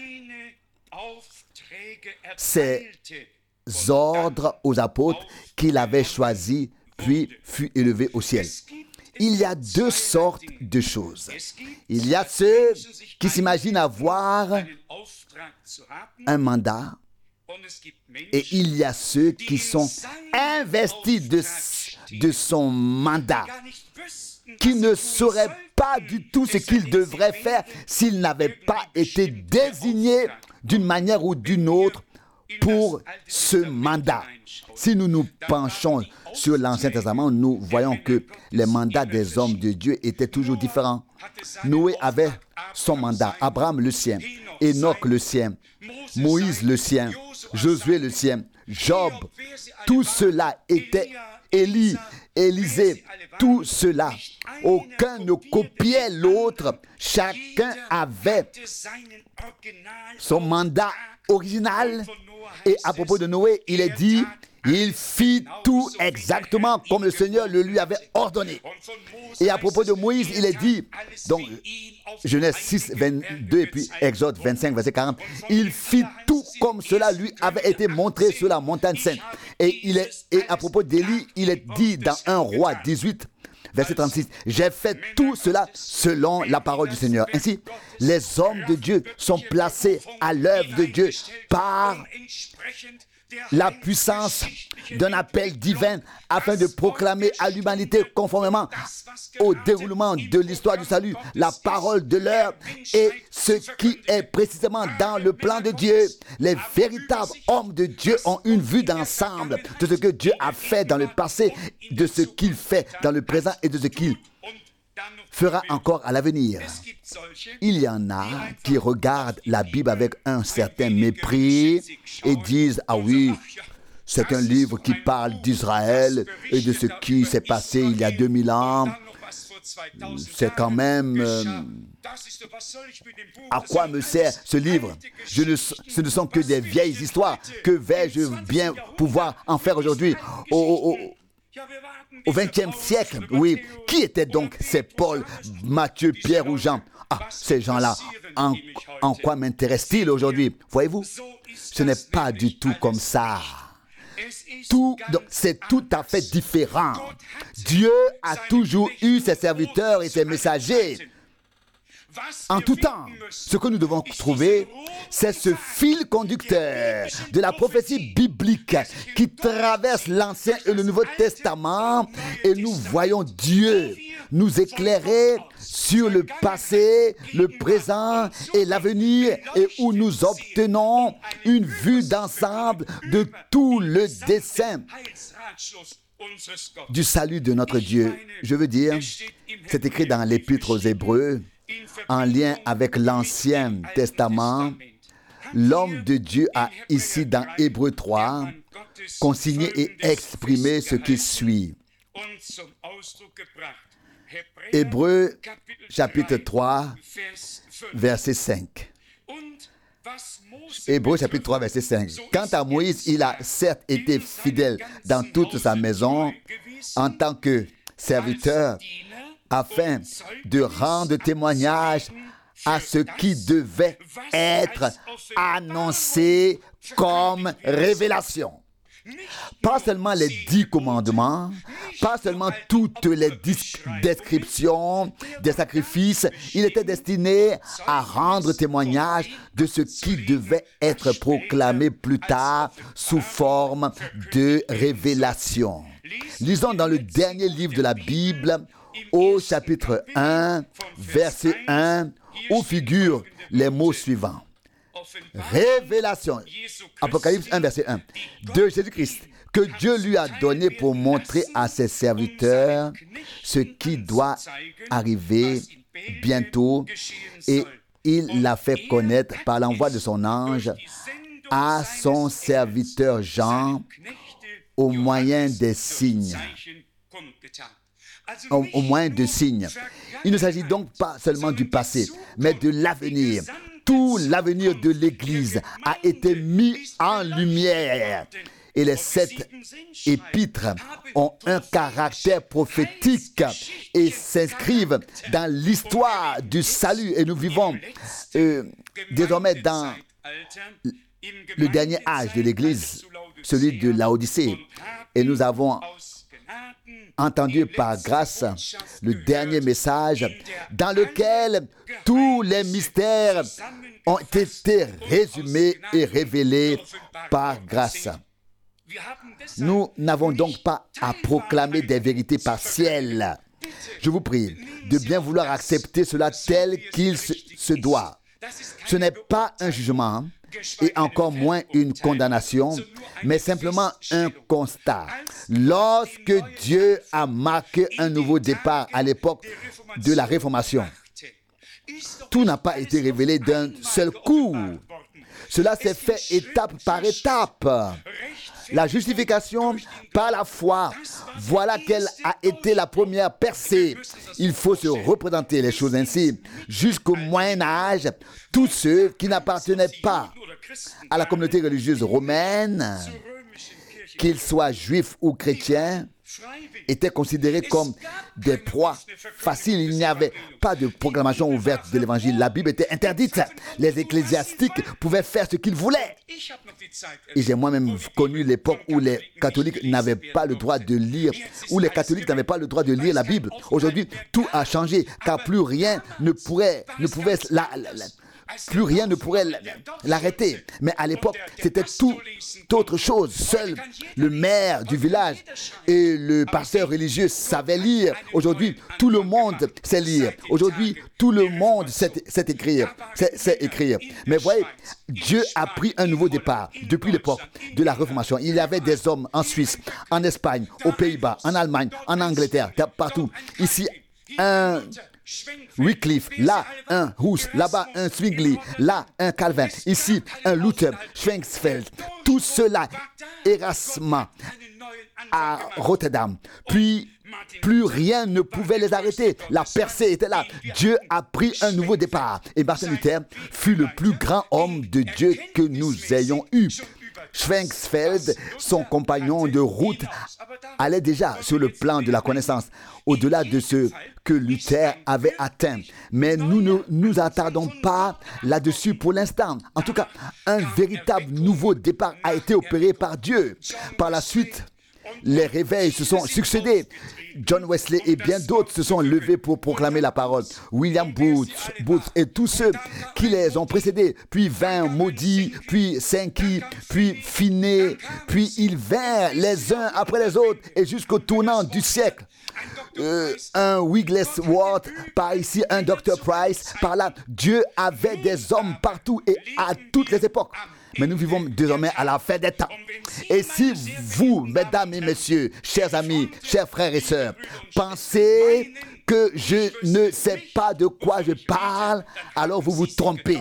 ses ordres aux apôtres qu'il avait choisis, puis fut élevé au ciel. Il y a deux sortes de choses. Il y a ceux qui s'imaginent avoir un mandat, et il y a ceux qui sont investis de, de son mandat, qui ne sauraient pas du tout ce qu'ils devraient faire s'ils n'avaient pas été désignés d'une manière ou d'une autre pour ce mandat. Si nous nous penchons sur l'Ancien Testament, nous voyons que les mandats des hommes de Dieu étaient toujours différents. Noé avait son mandat, Abraham le sien, Enoch le sien, Moïse le sien, Josué le sien, Job, tout cela était Élie, Élisée, tout cela. Aucun ne copiait l'autre. Chacun avait son mandat original. Et à propos de Noé, il est dit, il fit tout exactement comme le Seigneur le lui avait ordonné. Et à propos de Moïse, il est dit, donc Genèse six, vingt-deux et puis Exode vingt-cinq, verset quarante, il fit tout comme cela lui avait été montré sur la montagne sainte. Et, il est, et à propos d'Élie, il est dit dans un roi dix-huit, verset trente-six, j'ai fait tout cela selon la parole du Seigneur. Ainsi, les hommes de Dieu sont placés à l'œuvre de Dieu par la puissance d'un appel divin afin de proclamer à l'humanité conformément au déroulement de l'histoire du salut, la parole de l'heure et ce qui est précisément dans le plan de Dieu. Les véritables hommes de Dieu ont une vue d'ensemble de ce que Dieu a fait dans le passé, de ce qu'il fait dans le présent et de ce qu'il fera encore à l'avenir. Il y en a qui regardent la Bible avec un certain mépris et disent « Ah oui, c'est un livre qui parle d'Israël et de ce qui s'est passé il y a deux mille ans. C'est quand même... Euh, à quoi me sert ce livre? Je ne, Ce ne sont que des vieilles histoires. Que vais-je bien pouvoir en faire aujourd'hui? Au, au, au, Au vingtième siècle, oui. Qui étaient donc ces Paul, Matthieu, Pierre ou Jean? Ah, ces gens-là, en, en quoi m'intéressent-ils aujourd'hui? Voyez-vous, ce n'est pas du tout comme ça. Tout, c'est tout à fait différent. Dieu a toujours eu ses serviteurs et ses messagers. En tout temps, ce que nous devons trouver, c'est ce fil conducteur de la prophétie biblique qui traverse l'Ancien et le Nouveau Testament, et nous voyons Dieu nous éclairer sur le passé, le présent et l'avenir, et où nous obtenons une vue d'ensemble de tout le dessein du salut de notre Dieu. Je veux dire, c'est écrit dans l'Épître aux Hébreux, en lien avec l'Ancien Testament. L'homme de Dieu a ici dans Hébreux trois consigné et exprimé ce qui suit. Hébreux chapitre trois, verset cinq. Hébreux chapitre trois, verset cinq. Quant à Moïse, il a certes été fidèle dans toute sa maison en tant que serviteur, afin de rendre témoignage à ce qui devait être annoncé comme révélation. Pas seulement les dix commandements, pas seulement toutes les descriptions des sacrifices, il était destiné à rendre témoignage de ce qui devait être proclamé plus tard sous forme de révélation. Lisons dans le dernier livre de la Bible, au chapitre un, verset un, où figurent les mots suivants. Révélation, Apocalypse un, verset un, de Jésus-Christ, que Dieu lui a donné pour montrer à ses serviteurs ce qui doit arriver bientôt, et il l'a fait connaître par l'envoi de son ange à son serviteur Jean au moyen des signes. Au, au moyen de signes. Il ne s'agit donc pas seulement du passé, mais de l'avenir. Tout l'avenir de l'Église a été mis en lumière. Et les sept épîtres ont un caractère prophétique et s'inscrivent dans l'histoire du salut. Et nous vivons euh, désormais dans le dernier âge de l'Église, celui de Laodicée. Et nous avons entendu par grâce le dernier message dans lequel tous les mystères ont été résumés et révélés par grâce. Nous n'avons donc pas à proclamer des vérités partielles. Je vous prie de bien vouloir accepter cela tel qu'il se, se doit. Ce n'est pas un jugement et encore moins une condamnation, mais simplement un constat. Lorsque Dieu a marqué un nouveau départ à l'époque de la Réformation, tout n'a pas été révélé d'un seul coup. Cela s'est fait étape par étape. La justification par la foi, voilà quelle a été la première percée. Il faut se représenter les choses ainsi. Jusqu'au Moyen-Âge, tous ceux qui n'appartenaient pas à la communauté religieuse romaine, qu'ils soient juifs ou chrétiens, étaient considérés comme des proies faciles. Il n'y avait pas de proclamation ouverte de l'évangile. La Bible était interdite. Les ecclésiastiques pouvaient faire ce qu'ils voulaient. Et j'ai moi-même connu l'époque où les catholiques n'avaient pas le droit de lire, où les catholiques n'avaient pas le droit de lire la Bible. Aujourd'hui, tout a changé, car plus rien ne pourrait, ne pouvait la, la, la, plus rien ne pourrait l'arrêter. Mais à l'époque, c'était tout autre chose. Seul le maire du village et le pasteur religieux savaient lire. Aujourd'hui, tout le monde sait lire. Aujourd'hui, tout le monde sait, sait écrire. Sait, sait écrire. Mais voyez, Dieu a pris un nouveau départ depuis l'époque de la Réformation. Il y avait des hommes en Suisse, en Espagne, aux Pays-Bas, en Allemagne, en Angleterre, partout. Ici, un Wycliffe, là un Hus, là-bas un Zwingli, là un Calvin, ici un Luther, Schwenkfeld, tout cela, Erasme à Rotterdam. Puis, plus rien ne pouvait les arrêter. La percée était là. Dieu a pris un nouveau départ. Et Martin Luther fut le plus grand homme de Dieu que nous ayons eu. Schwenkfeld, son compagnon de route, allait déjà sur le plan de la connaissance, au-delà de ce que Luther avait atteint. Mais nous ne nous attardons pas là-dessus pour l'instant. En tout cas, un véritable nouveau départ a été opéré par Dieu. Par la suite, les réveils se sont succédés. John Wesley et bien d'autres se sont levés pour proclamer la parole. William Booth, Booth et tous ceux qui les ont précédés. Puis vint Maudit, puis Sankey, puis Finney, puis ils vinrent les uns après les autres et jusqu'au tournant du siècle. Euh, un Wigglesworth, par ici un docteur Price, par là. Dieu avait des hommes partout et à toutes les époques. Mais nous vivons désormais à la fin des temps. Et si vous, mesdames et messieurs, chers amis, chers frères et sœurs, pensez que je ne sais pas de quoi je parle, alors vous vous trompez.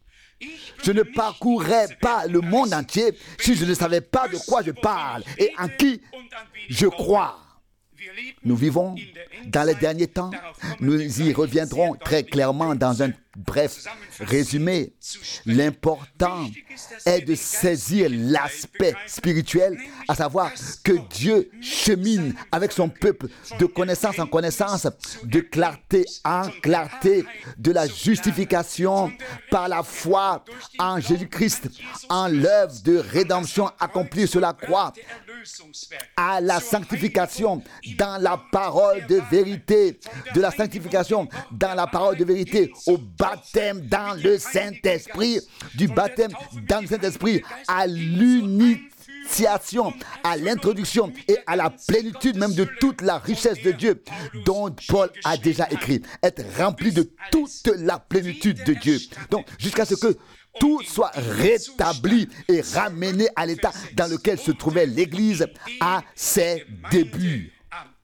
Je ne parcourrais pas le monde entier si je ne savais pas de quoi je parle et en qui je crois. Nous vivons dans les derniers temps. Nous y reviendrons très clairement dans un Bref, résumé, l'important est de saisir l'aspect spirituel, à savoir que Dieu chemine avec son peuple de connaissance en connaissance, de clarté en clarté, de la justification par la foi en Jésus-Christ, en l'œuvre de rédemption accomplie sur la croix, à la sanctification dans la parole de vérité, de la sanctification dans la parole de vérité, au baptême dans le Saint-Esprit, du baptême dans le Saint-Esprit, à l'initiation, à l'introduction et à la plénitude même de toute la richesse de Dieu dont Paul a déjà écrit. Être rempli de toute la plénitude de Dieu. Donc, jusqu'à ce que tout soit rétabli et ramené à l'état dans lequel se trouvait l'Église à ses débuts.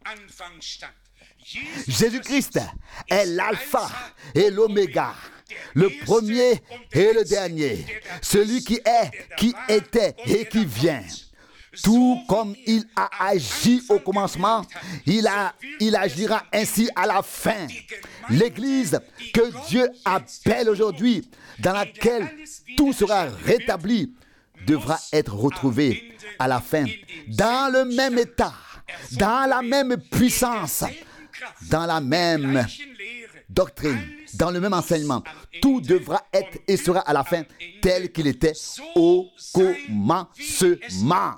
Jésus-Christ est l'alpha et l'oméga, le premier et le dernier, celui qui est, qui était et qui vient. Tout comme il a agi au commencement, il, a, il agira ainsi à la fin. L'Église que Dieu appelle aujourd'hui, dans laquelle tout sera rétabli, devra être retrouvée à la fin, dans le même état, dans la même puissance, dans la même doctrine, dans le même enseignement. Tout devra être et sera à la fin tel qu'il était au commencement.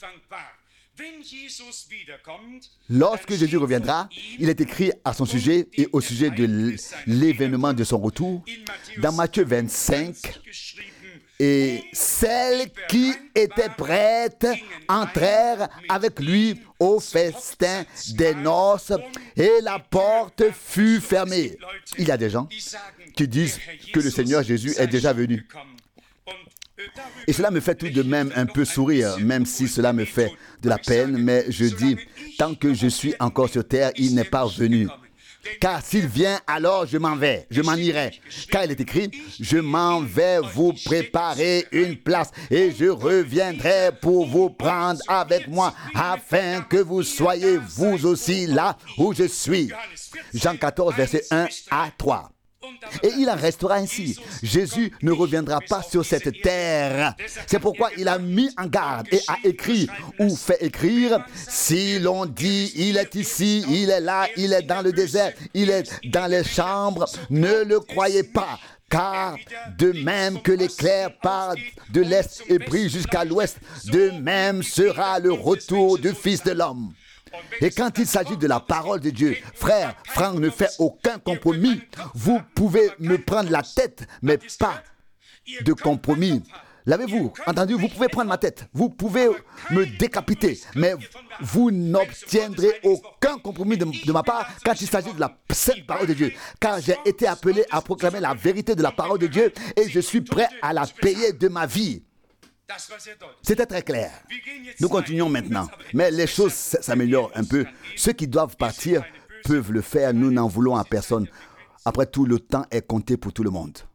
Lorsque Jésus reviendra, il est écrit à son sujet et au sujet de l'événement de son retour, dans Matthieu vingt-cinq, et celles qui étaient prêtes entrèrent avec lui au festin des noces et la porte fut fermée. Il y a des gens qui disent que le Seigneur Jésus est déjà venu. Et cela me fait tout de même un peu sourire, même si cela me fait de la peine, mais je dis, tant que je suis encore sur terre, il n'est pas venu. Car s'il vient, alors je m'en vais, je m'en irai. Car il est écrit, je m'en vais vous préparer une place et je reviendrai pour vous prendre avec moi afin que vous soyez vous aussi là où je suis. Jean quatorze, versets un à trois. Et il en restera ainsi. Jésus ne reviendra pas sur cette terre. C'est pourquoi il a mis en garde et a écrit ou fait écrire, si l'on dit il est ici, il est là, il est dans le désert, il est dans les chambres, ne le croyez pas. Car de même que l'éclair part de l'est et brille jusqu'à l'ouest, de même sera le retour du Fils de l'homme. Et quand il s'agit de la parole de Dieu, frère, Franck ne fait aucun compromis. Vous pouvez me prendre la tête, mais pas de compromis. L'avez-vous entendu? Vous pouvez prendre ma tête, vous pouvez me décapiter, mais vous n'obtiendrez aucun compromis de, de ma part quand il s'agit de la sainte parole de Dieu. Car j'ai été appelé à proclamer la vérité de la parole de Dieu et je suis prêt à la payer de ma vie. C'était très clair. Nous continuons maintenant. Mais les choses s'améliorent un peu. Ceux qui doivent partir peuvent le faire. Nous n'en voulons à personne. Après tout, le temps est compté pour tout le monde.